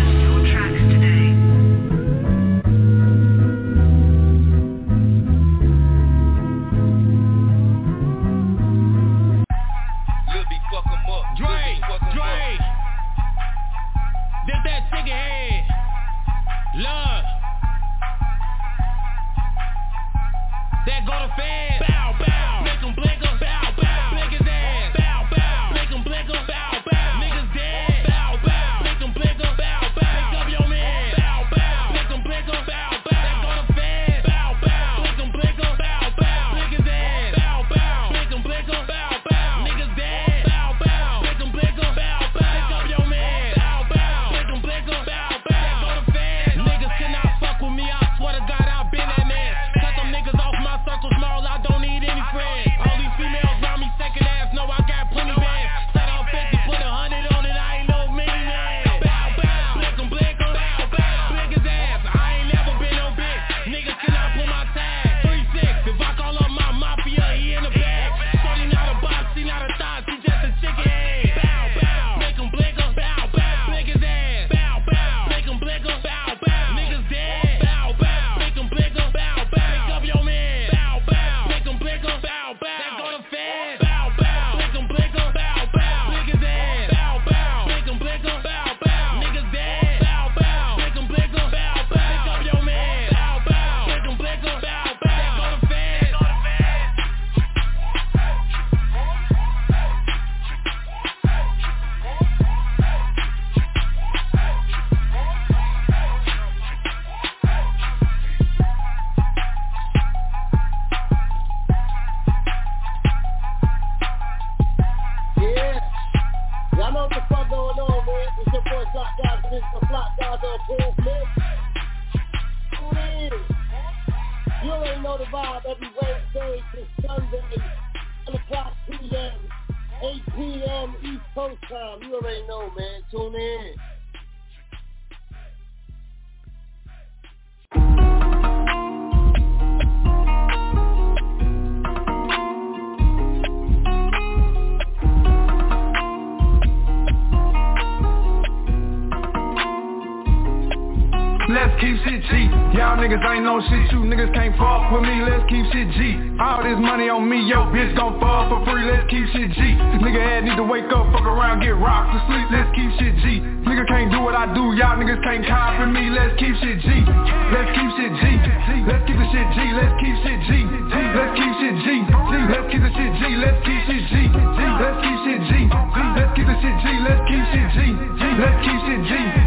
Let's keep shit G. Y'all niggas ain't no shit, you niggas can't fuck with me. Let's keep shit G. All this money on me, yo bitch gon' fuck for free. Let's keep shit G. Nigga head need to wake up, fuck around, get rocked to sleep. Let's keep shit G. Nigga can't do what I do, y'all niggas can't copy me. Let's keep shit G. Let's keep shit G. Let's keep the shit G. Let's keep shit G. Let's keep shit G. Let's keep the shit G. Let's keep shit G. Let's keep shit G. Let's keep the shit G. Let's keep shit G. Let's keep shit G. Let's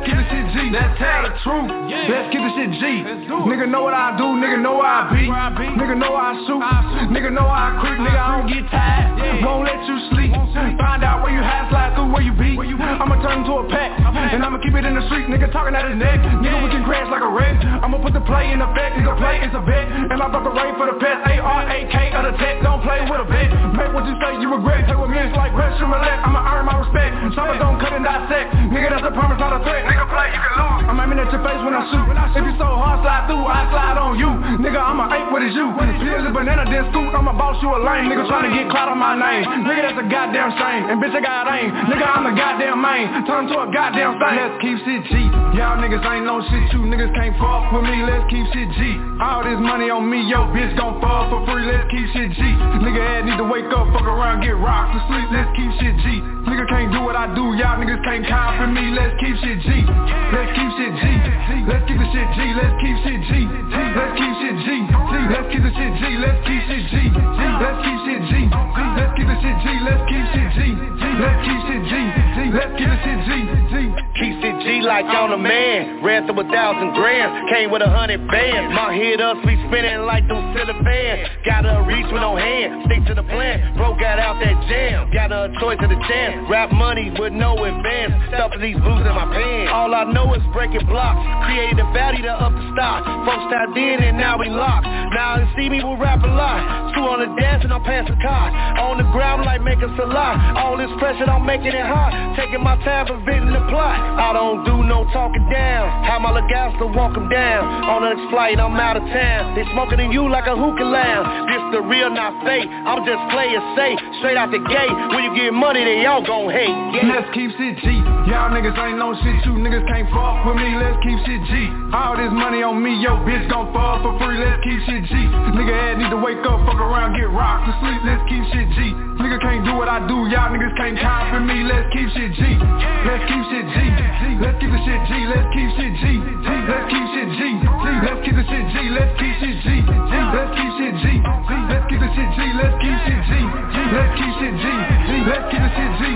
let's keep this shit G. Let's tell the truth, yeah. Let's keep this shit G. Nigga know what I do, nigga know where I be. Nigga know I shoot, nigga know I creep. Nigga I don't get tired, yeah. Won't let you sleep. Find out where you hide, slide through where you be. I'ma turn into a pack, and I'ma keep it in the street. Nigga talking at his neck, nigga we can crash like a wreck. I'ma put the play in effect, nigga play is a bet. And I brought the rain for the pets, A R A K of the tech. Don't play with a bet, make what you say you regret. Take with me, it's like Russian roulette. I'ma earn my respect, Chopper don't cut and dissect. Nigga that's a promise, not a threat. Nigga play, you can lose. I'm aiming at your face when I shoot. If you so hard, slide through, I slide on you. Nigga, I'm a ape, what is you? Here's a banana, then scoot, I'ma boss you a lane. Nigga trying to get clout on my name. Nigga, that's a goddamn shame. And bitch, I got aim. Nigga, I'm the goddamn main. Turn to a goddamn thing. Let's keep shit G. Y'all niggas ain't no shit. You niggas can't fuck with me. Let's keep shit G. All this money on me, yo bitch gon' fuck for free. Let's keep shit G. Nigga head need to wake up, fuck around, get rocked to sleep. Let's keep shit G. Nigga can't do what I do. Y'all niggas can't copy me. Let's keep shit G. Let's keep shit G. Let's keep the shit G. Let's keep shit G. Let's keep shit G. Let's keep the shit G. Let's keep shit G. Let's keep shit G. Let's keep the shit G. Let's keep shit G. Let's keep shit G. Let's keep the shit G. Keep shit G like on a man. Ran through a thousand grams. Came with a hundred bands. My head up, we spinning like them silly fans. Gotta reach with no hand. Stick to the plan. Bro got out that jam. Got a choice of the chance. Rap money with no advance. Stuffing these blues in my pants. All I know is breaking blocks. Created a value to up the stock. Folks tapped in and now we locked. Now you see me, we'll rap a lot. Two on the dance and I'm passing car. On the ground like making a lot. All this pressure, I'm making it hot. Taking my time for venting the plot. I don't do no talking down. How my legato walk them down. On the next flight, I'm out of town. They smoking in you like a hookah lounge. This the real, not fake. I'm just playing safe. Straight out the gate. When you get money, they all gon' hate. Yeah. Let's keep shit G. Y'all niggas ain't no shit. You niggas can't fuck with me. Let's keep shit G. All this money on me, yo bitch gon' fuck for free. Let's keep shit G. Nigga head need to wake up, fuck around, get rocked to sleep. Let's keep shit G. Nigga can't do what I do. Y'all niggas can't copy me. Let's keep shit G. Let's keep shit G. Let's keep the shit G. Let's keep shit G. Let's keep shit G. Let's keep the shit G. Let's keep shit G. Let's keep shit G. Let's keep the shit G. Let's keep shit G. Let's keep shit G. Let's keep the shit G.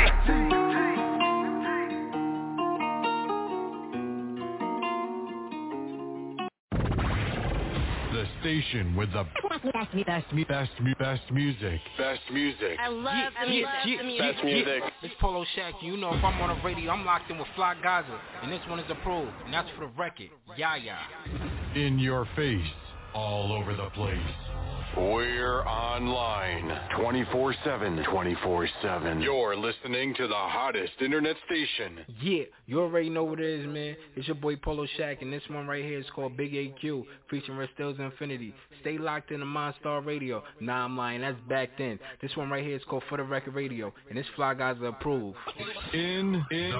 The station with the best, best, best, best music. Best music. I love, yeah, I yeah, love yeah, the music. Best music. It's Polo Shack. You know, if I'm on the radio, I'm locked in with Fly Gaza. And this one is approved. And that's for the record. Yeah, yeah. In your face, all over the place. We're online twenty-four seven, twenty-four seven. You're listening to the hottest internet station. Yeah, you already know what it is, man. It's your boy Polo Shack, and this one right here is called Big A Q, featuring Red Stills Infinity. Stay locked in the Monstar Radio. Nah, I'm lying, that's back then. This one right here is called For the Record Radio, and this Fly Guys are approved. In, in.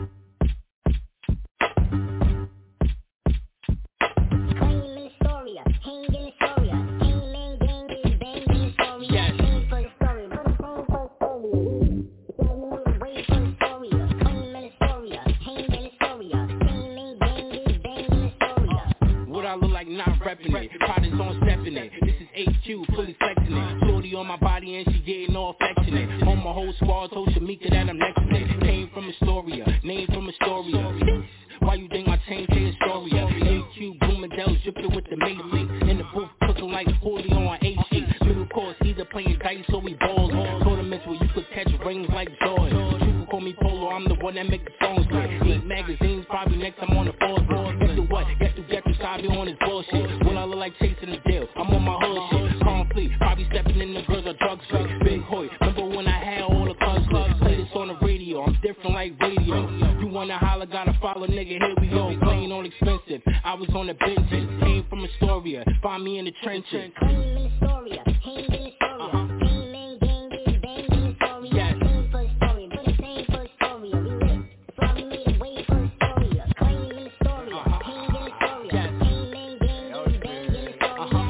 Products on stepping it. This is H Q, fully flexing it. Shorty on my body and she getting all affectionate. On my whole squad, told Shamika that I'm next to it. Came from Astoria, name from Astoria. Why you think my chain say Astoria? H Q, Bloomingdale's dripping with the Macy. In the booth, cooking like Julio on A sheet. Middle course, either playing dice or we balls. Tournaments where you could catch rings like Jordan. People call me Polo, I'm the one that make the songs good. Eight magazines, probably next I'm on the fourth. Guess the what? Guess the get the Sabi on his bullshit. Will I look like chasing the deal? I'm on my hood shit. Conflict, probably stepping in the girls or drugs with. Big Hoy, remember when I had all the clubs with? Play this on the radio, I'm different like radio. You wanna holler, gotta follow, nigga, here we go. Playing on expensive, I was on the benches. Came from Astoria, find me in the trenches. Came in Astoria, came in Astoria.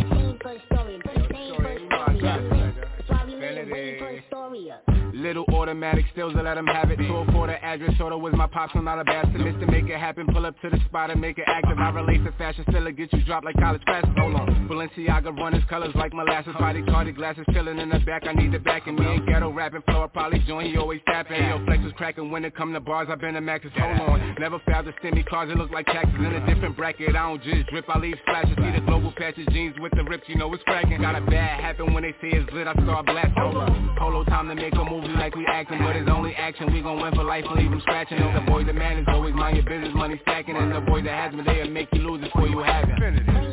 Little order automatic, stills to let him have it. two oh four the address, sorta was my pops, I'm not a bastard. Miss to make it happen, pull up to the spot and make it active. I relate to fashion, still it get you dropped like college passes. Hold on, Balenciaga runners, colors like molasses. Body cardi glasses, chillin' in the back, I need the back. And me ain't ghetto rapping, floor probably joint, he always tapping. Yo, flex was cracking when it come to bars, I been to maxes. Hold on, never found the stimmy closet, look like taxes in a different bracket. I don't just drip, I leave splashes. See the global patches, jeans with the rips, you know it's cracking. Got a bad happen when they say it's lit, I start blasting. Polo time to make a movie like we acting, but it's only action. We gon' win for life and leave them scratching. And the boy the man is always mind your business, money stacking. And the boy that has me, they'll make you lose it before you have it.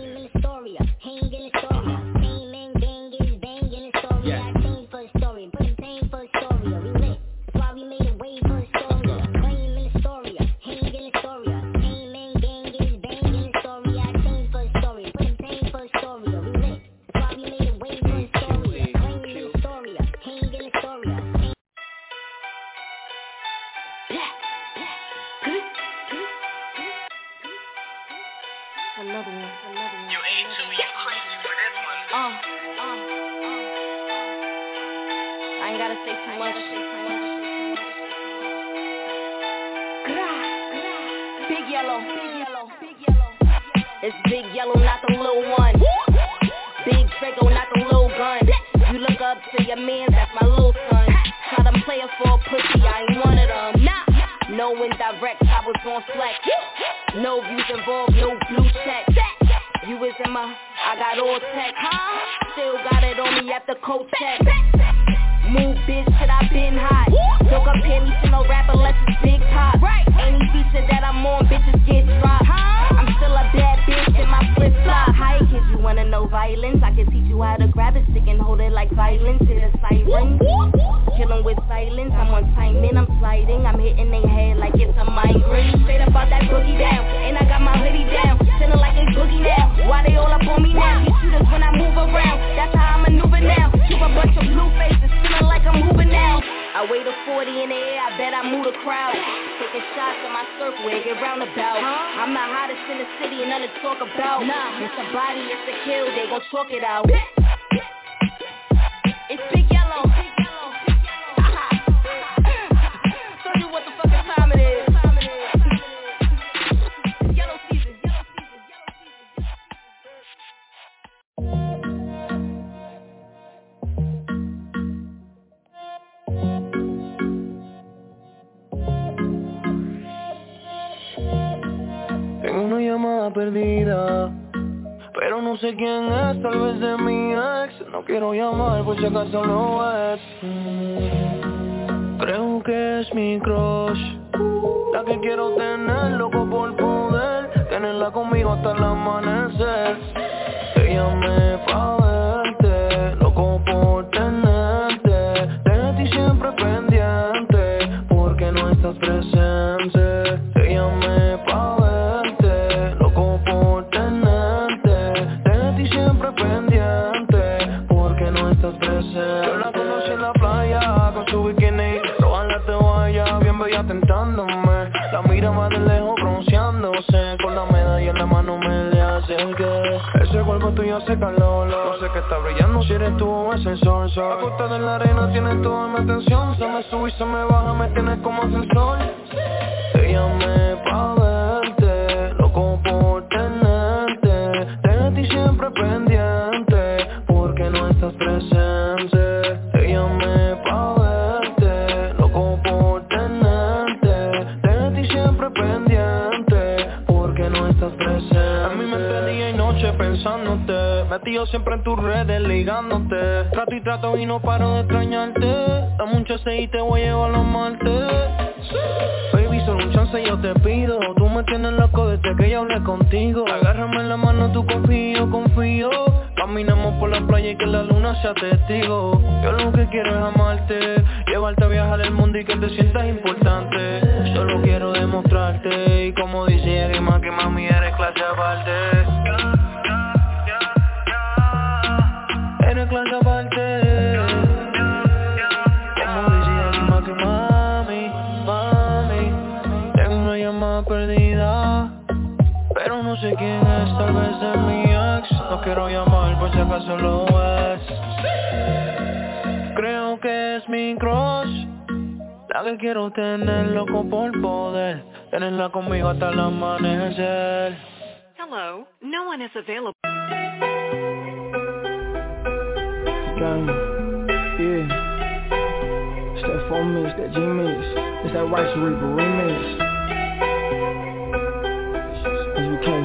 It's big yellow, not the little one. Big Draco, not the little gun. You look up to your man, that's my little son. Try to play it for a pussy, I ain't one of them. Nah, no indirect, I was on slack. No views involved, no blue check. You was in my, I got all tech. Still got it on me at the coat check. Move bitch, shit, I been hot. Don't compare me to no rapper unless it's big pop. Any feature that I'm on, bitches get dropped. I'm still a bad bitch in my flip flop. Hi kids, you wanna know violence? I can teach you how to grab a stick and hold it like violence. Hit a siren, killing with silence. I'm on timing, I'm sliding. I'm hitting their head like it's a migraine. Straight about that boogie down, and I got my hoodie down. Feeling like a boogie now. Why they all up on me now? These shooters when I move around. That's how I maneuver now. Keep a bunch of blue faces, feeling like I'm moving now. I weigh the forty in the air, I bet I move the crowd. Taking shots in my circle, it get roundabout. I'm the hottest in the city and none to talk about. Nah, it's a body, it's a kill, they gon' chalk it out. It's Big Yellow. Told you what the fucking time it is. It's yellow season. Tengo una llamada perdida, pero no sé quién es, tal vez de mi ex. No quiero llamar por si acaso no es. Creo que es mi crush, la que quiero tener, loco por poder tenerla conmigo hasta el amanecer. Te llamé pa' verte, loco por tenerte, de ti siempre pendiente, porque no estás presente. Te llamé pa' verte, loco por tenerte, de ti siempre pendiente, porque no estás presente. Yo la conocí en la playa, con su bikini, roja la toalla, bien bella tentándome. La miraba de lejos bronceándose, con la medalla en la mano me le acerqué. Ese cuerpo tuyo hace calor, no sé qué está brillando, si eres tú o es el sol, sol. Acostada en la arena tienes toda mi atención, se me sube y se me baja, me tienes como ascensor. Te llamé pa' verte, loco por tenerte, de ti siempre pendiente, porque no estás presente. Te llamé pa' verte, loco por tenerte, de ti siempre pendiente, porque no estás presente. En mi mente día y noche pensándote, metido siempre en tus redes ligándote. Trato y trato y no paro de extrañarte. Dame un chance y te voy a llevar a los martes. Baby, solo un chance yo te pido. Tú me tienes loco desde que yo hablé contigo. Agárrame en la mano, tú confío, confío. Caminamos por la playa y que la luna sea testigo. Yo lo que quiero es amarte, llevarte a viajar el mundo y que te sientas importante. Solo quiero demostrarte, y como dice Rima, que mami eres clase aparte. Eres clase aparte. Como dice Rima, que mami, mami, tengo una llamada perdida, pero no sé quién es, tal vez es mi ex. No quiero llamar por si acaso lo es. Creo que es mi crush, La que quiero tener loco por poder tenerla conmigo hasta el amanecer. Hello, no one is available. Gang, yeah. It's that four mix, that G mix. It's that Rice Reaper remix. As you can.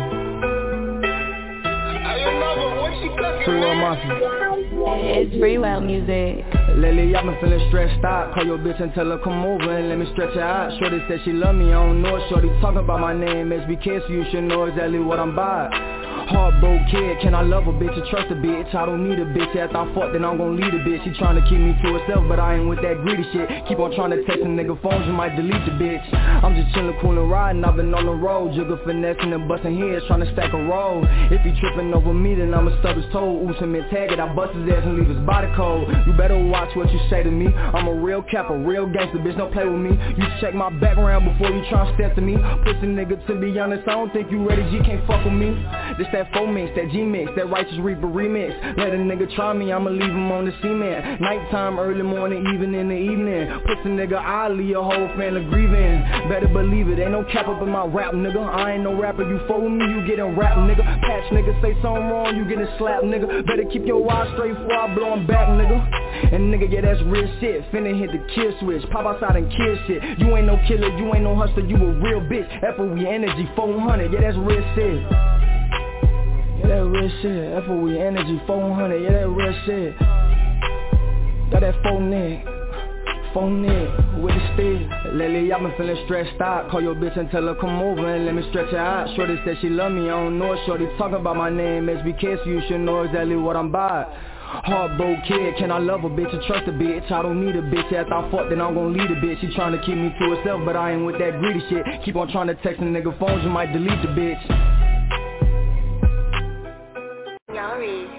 Free Will Mafia. It's Free Will music. Lately I've been feeling stressed out. Call your bitch and tell her come over and let me stretch her out. Shorty said she love me, I don't know it. Shorty talking about my name, S B K, so you should know exactly what I'm by. Heartbroken kid, can I love a bitch and trust a bitch? I don't need a bitch, after I fuck then I'm gon' lead a bitch. She tryna keep me to herself, but I ain't with that greedy shit. Keep on tryna text a nigga phones, you might delete the bitch. I'm just chillin', coolin', riding, I've been on the road. Jigger finessing and bustin' heads, tryna stack a roll. If he trippin' over me, then I'ma stub his toe. Ooh, some tag it, I bust his ass and leave his body cold. You better watch what you say to me. I'm a real cap, a real gangster, bitch, don't play with me. You check my background before you try to step to me. Pussy nigga, to be honest, I don't think you ready, G can't fuck with me. This that four mix, that G mix, that Righteous Reaper remix. Let a nigga try me, I'ma leave him on the cement. Nighttime, early morning, even in the evening. Pussy nigga, I'll leave your whole family grieving. Better believe it, ain't no cap up in my rap, nigga. I ain't no rapper, you fool with me, you getting rap, nigga. Patch nigga, say something wrong, you getting slapped, nigga. Better keep your eyes straight before I blow him back, nigga. And nigga, yeah, that's real shit. Finna hit the kill switch, pop outside and kill shit. You ain't no killer, you ain't no hustler, you a real bitch. F O E Energy four hundred, yeah, that's real shit. Yeah, that real shit. F O E Energy four hundred, yeah, that real shit. Got that phone neck, phone neck with the stick. Lately I've been feeling stressed out. Call your bitch and tell her come over and let me stretch her out. Shorty said she love me, I don't know it. Shorty talking about my name, S B K, so you should know exactly what I'm by. Heartbroken kid, can I love a bitch and trust a bitch? I don't need a bitch, after I fuck then I'm gon' lead a bitch. She tryna keep me to herself, but I ain't with that greedy shit. Keep on tryna text a nigga phones, you might delete the bitch. Yari.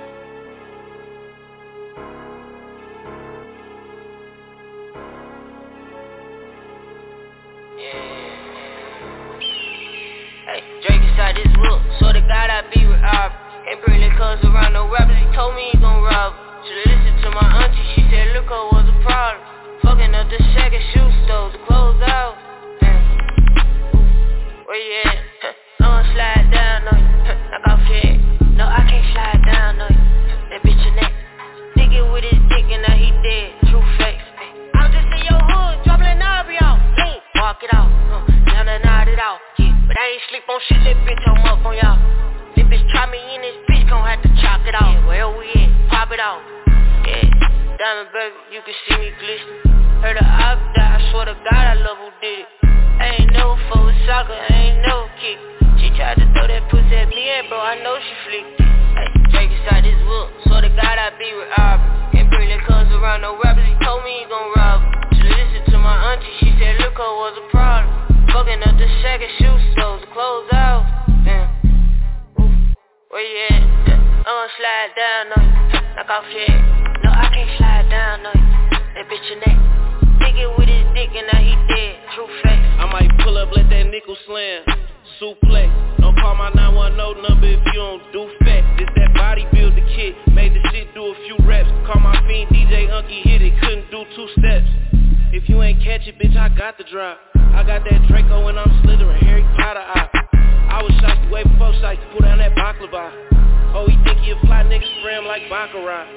Hey, Drake inside this book, so the God I be with Rob. Ain't bring the cuz around no rappers, he told me he gon' rob. Should've listened to my auntie, she said look what was a problem. Fucking up the second shoe stores, the clothes out. Damn. Where you at? I'ma slide down on you, like I'm scared. No, I can't slide down on you, that bitch a neck. Nigga with his dick and now he dead, true face. I'm just in your hood, dropping an R B off. Walk it out, uh, down and nod it out, yeah. But I ain't sleep on shit, that bitch I'm up on y'all. This bitch try me in this bitch, gon' have to chop it out. Yeah, where we at? Pop it out. Yeah, diamond baby, you can see me glisten. Heard the op die, I swear to God I love who did it. I ain't never fuck with soccer, I ain't never kick. She tried to throw that pussy at me and bro, I know she flicked it. Hey, Drake inside this book, swear to God I be with Aubrey. Can't bring the cuz around no rappers, he told me he gon' rob. Should've listened to my auntie, she said look what was a problem. Fucking up the second shoe stores, the clothes out. Damn. Where you at? I'ma slide down on you, like I'm scared. No, I can't slide down on you, that bitch a neck. Nigga with his dick and now he dead, true face. I might pull up, let that nickel slam, suplex. Don't call my nine one zero number if you don't do fat. This that bodybuilder kid, made the shit do a few reps. Call my fiend D J Unky, hit it, couldn't do two steps. If you ain't catch it, bitch, I got the drop. I got that Draco and I'm slithering, Harry Potter eye. I was shiesty way before shiesty, pull down that baklava. Oh, he think he a fly nigga, spray him like Baccarat.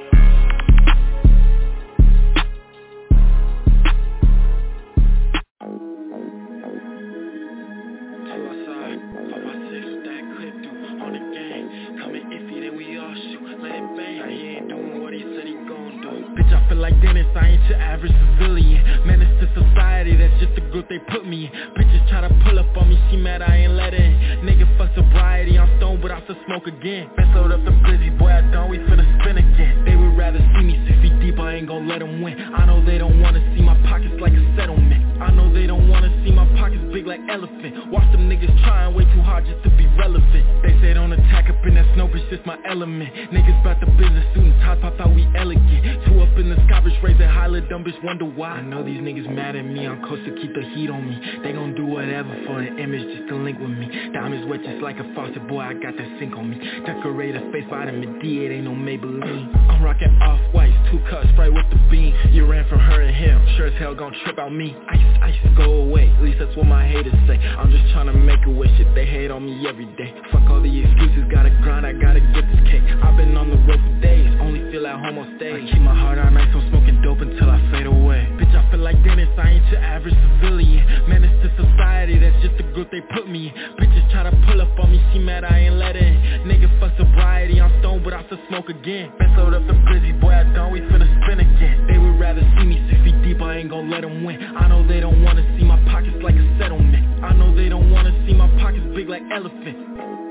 Bitch, I feel like Dennis, I ain't your average civilian. Menace to society, that's just the group they put me in. Bitches try to pull up on me, she mad I ain't let her in. Nigga for sobriety, I'm stoned but I still smoke again. Best load up the glizzy, boy, I done, we finna spin again. They would rather see me six feet deep, I ain't gon' let them win. I know they don't wanna see my pockets like a settlement. I know they don't wanna see my pockets big like elephant. Watch them niggas trying way too hard just to be relevant. They say don't attack up in that snow, bitch, it's my element. Niggas bout the business, students top pop out, we elegant. Two up in the sky, bitch, raising high, little dumb bitch, wonder why. I know these niggas mad at me, I'm close to keep the heat on me. They gon' do whatever for an image just to link with me. Diamonds wet just like a faucet, boy, I got that sink on me. Decorate a face, vitamin D, it ain't no Maybelline. I'm rocking off-whites, two cups, right with the beam. You ran from her and him, sure as hell gon' trip out me. Ice, ice, go away, at least that's what my haters say. I'm just tryna make a wish, if they hate on me every day. Fuck all the excuses, gotta grind, I gotta get this cake. I've been on the road for days, only feel at home on stage. I keep my heart on ice, I'm smoking dope until I fade away. Bitch, I feel like Dennis, I ain't your average civilian. Menace to society, that's just the group they put me in. Bitches try to pull up on me, she mad I ain't let in. Nigga for sobriety, I'm stoned but I still smoke again. Been sold up the busy boy, I don't, we finna spin again. They would rather see me six feet deep, I ain't gon' let them win. I know they don't wanna see my pockets like a settlement. I know they don't wanna see my pockets big like elephants.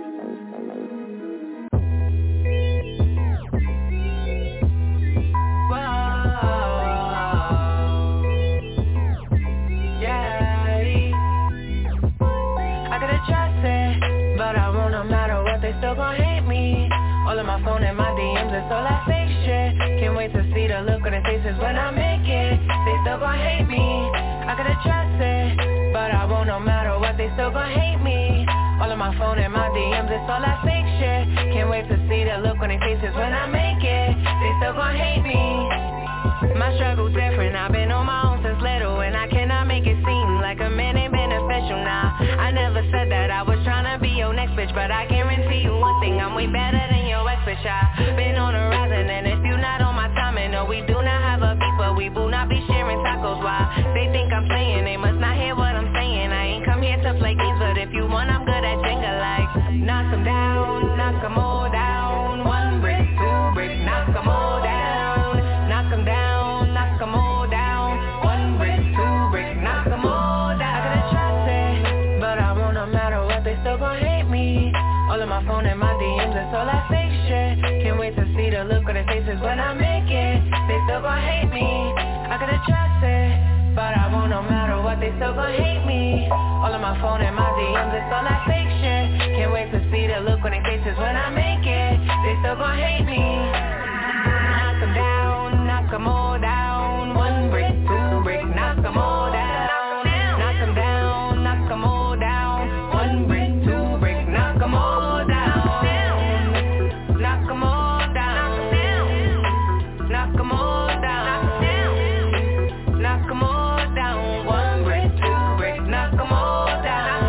Still gon' hate me. All of my phone and my D Ms, it's all that fake shit. Can't wait to see the look on their faces when I make it. They still gon' hate me. I gotta trust it, but I won't no matter what. They still gon' hate me. All of my phone and my D Ms, it's all that fake shit. Can't wait to see the look on their faces when I make it. They still gon' hate me. My struggle's different. I've been on my own since little, and I cannot make it seem like a man ain't beneficial now. I never said that I was tryna be your next bitch, but I guarantee you one thing, I'm way better than your ex bitch. I been on the rising, and if you not on my timing, no, we do not have a beef, but we will not be sharing tacos. Why? They think I'm playing, they must not hear what I'm saying. I ain't come here to play games, but if you want, I'm good at Jenga. Like, knock 'em down, knock 'em all down. One brick, two brick, knock 'em all down. Knock 'em down, knock 'em all down. One brick, two brick, knock 'em all down. I gotta trust it, but I won't no matter what. They still gon' hate me. All of my phone and my D Ms, it's all that fake shit. Can't wait to see the look on their faces when I make it. They still gon' hate me. I gotta trust it, but I won't no matter what. They still gon' hate me. All of my phone and my D Ms, it's all that fake shit. Can't wait to see the look on their faces when I make it. They still gon' hate me. Knock 'em down, knock 'em all down. One brick, two brick, knock 'em all down. Knock 'em down, knock 'em all down. One brick, two brick, knock 'em all down. Knock 'em all down. Knock 'em all down. Knock 'em all down. One brick, two brick, knock 'em all down.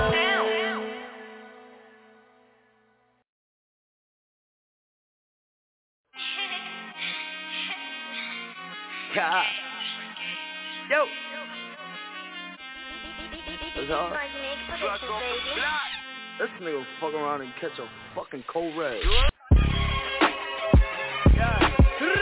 Yeah. Yo. What's up? This nigga fuck around and catch a fucking cold red. Yeah.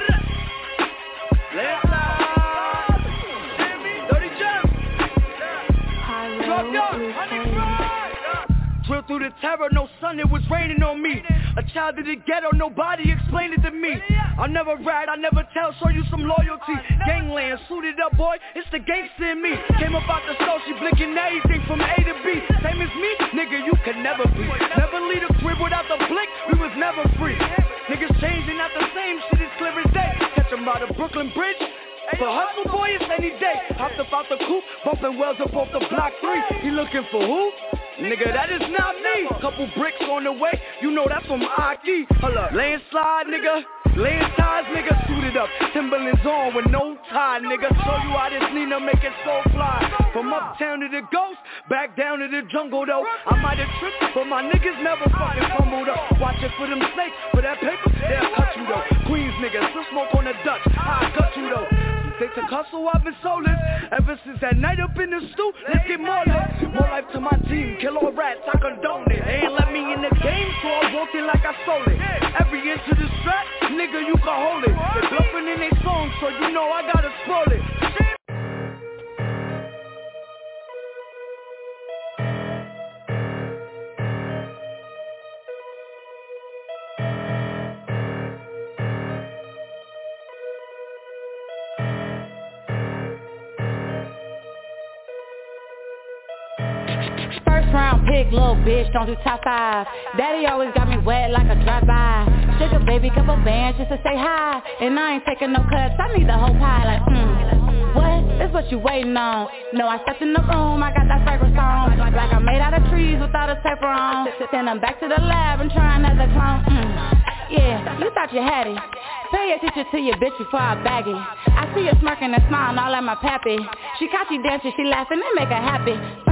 Let's slide. Dirty jump. Drop down. Drill through the terror, no sun, it was raining on me. A child of the ghetto, nobody explained it to me. I never ride, I never tell, show you some loyalty. Gangland, suited up boy, it's the gangster in me. Came up out the stove, she blinking everything from A to B. Same as me, nigga, you can never be. Never leave a crib without the blink, we was never free. Niggas changing, not the same, shit is clear as day. Catch 'em by the Brooklyn Bridge. For hustle boy, it's any day. Hopped up out the coupe, bumping wells up off the block three. He looking for who? Nigga, that is not me. Couple bricks on the way, you know that's from Aki. Hold up, landslide, nigga. Land ties, nigga, suited up. Timberlands on with no tie, nigga. Show you how this Nina make it so fly. From uptown to the ghost, back down to the jungle though. I might have tripped, but my niggas never fucking fumbled up. Watch it for them snakes, for that paper, they'll cut you though. Queens niggas, still smoke on the Dutch, I cut you though. They took hustle, I've been soulless. Ever since that night up in the stoop, let's get more lit. More life to my team, kill all rats, I condone it. They ain't let me in the game, so I walked in like I stole it. Every inch of the strap, nigga, you can hold it. They bluffing in their songs, so you know I gotta spoil it. First round pick. pick, little bitch, don't do top five. Daddy always got me wet like a drive-by. Sugar baby, couple bands just to say hi. And I ain't taking no cuts, I need the whole pie like, mm. What? That's what you waiting on. No, I stepped in the room, I got that fragrance on. Like I'm made out of trees without a taper on. Then I'm back to the lab and trying another clone, mm. Yeah, you thought you had it. Pay attention to your bitch before I bag it. I see her smirking and smiling all at my pappy. She caught you dancing, she laughing and make her happy.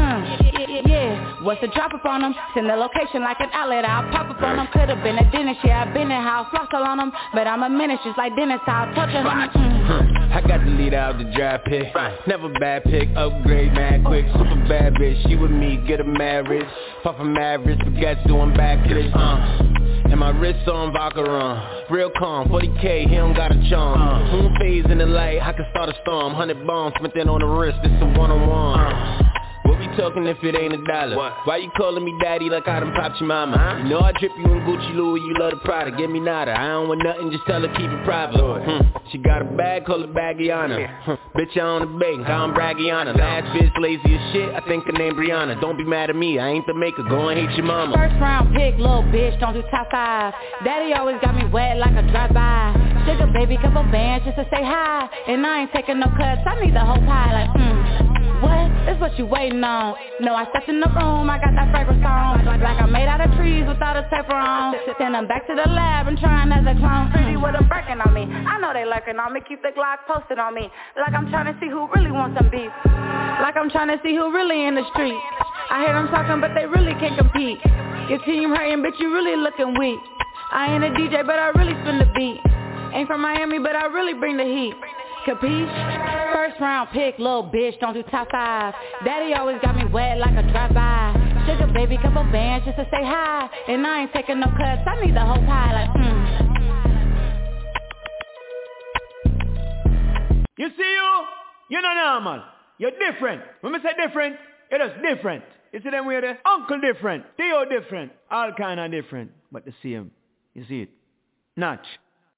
Mm, yeah, what's the drop up on them? Send the location like an outlet, I'll pop up on them. Could've been a dentist, yeah, I've been in house, floss all on them. But I'm a menace, just like Dennis, I'll touch on them. Mm. I got the lead out the dry pick. Never bad pick, upgrade mad quick. Super bad bitch, she with me, get a marriage. Puff a marriage, forget doing backflips. Uh. And my wrist on vodka rum. Real calm, forty K, he don't got a charm. uh. Moon phase in the light, I can start a storm. Hundred bombs, Smith on the wrist, it's a one-on-one. uh. What we talking if it ain't a dollar? What? Why you calling me daddy like I done popped your mama? Huh? You know I drip you in Gucci Louis, you love the Prada. Give me nada, I don't want nothing, just tell her keep it private. hmm. She got a bag, call it Baggiana. huh. Bitch, I own the bank, I'm Braggiana. Last bitch lazy as shit, I think her name Brianna. Don't be mad at me, I ain't the maker, go and hate your mama. First round pick, little bitch, don't do top five. Daddy always got me wet like a drive-by. Sugar baby, couple bands just to say hi. And I ain't taking no cuts, I need the whole pie like, mm. What? That's what you waiting on. No, I stepped in the room, I got that fragrance on. Like I'm made out of trees without a taper on. Then I'm back to the lab and trying another clone. Pretty with a Birkin on me. I know they lurking on me, keep the Glock posted on me. Like I'm trying to see who really wants some beef. Like I'm trying to see who really in the street. I hear them talking, but they really can't compete. Your team hurting, bitch, you really looking weak. I ain't a D J, but I really spin the beat. Ain't from Miami, but I really bring the heat. Capiche? First round pick, little bitch, don't do top five. Daddy always got me wet like a drive-by. Sugar baby, couple bands just to say hi. And I ain't taking no cuts, I need the whole pie like, mm. You see you? You're not normal. You're different. When we say different, you're just different. You see them we're the uncle different, Theo different, all kind of different, but the same. You see it? Notch.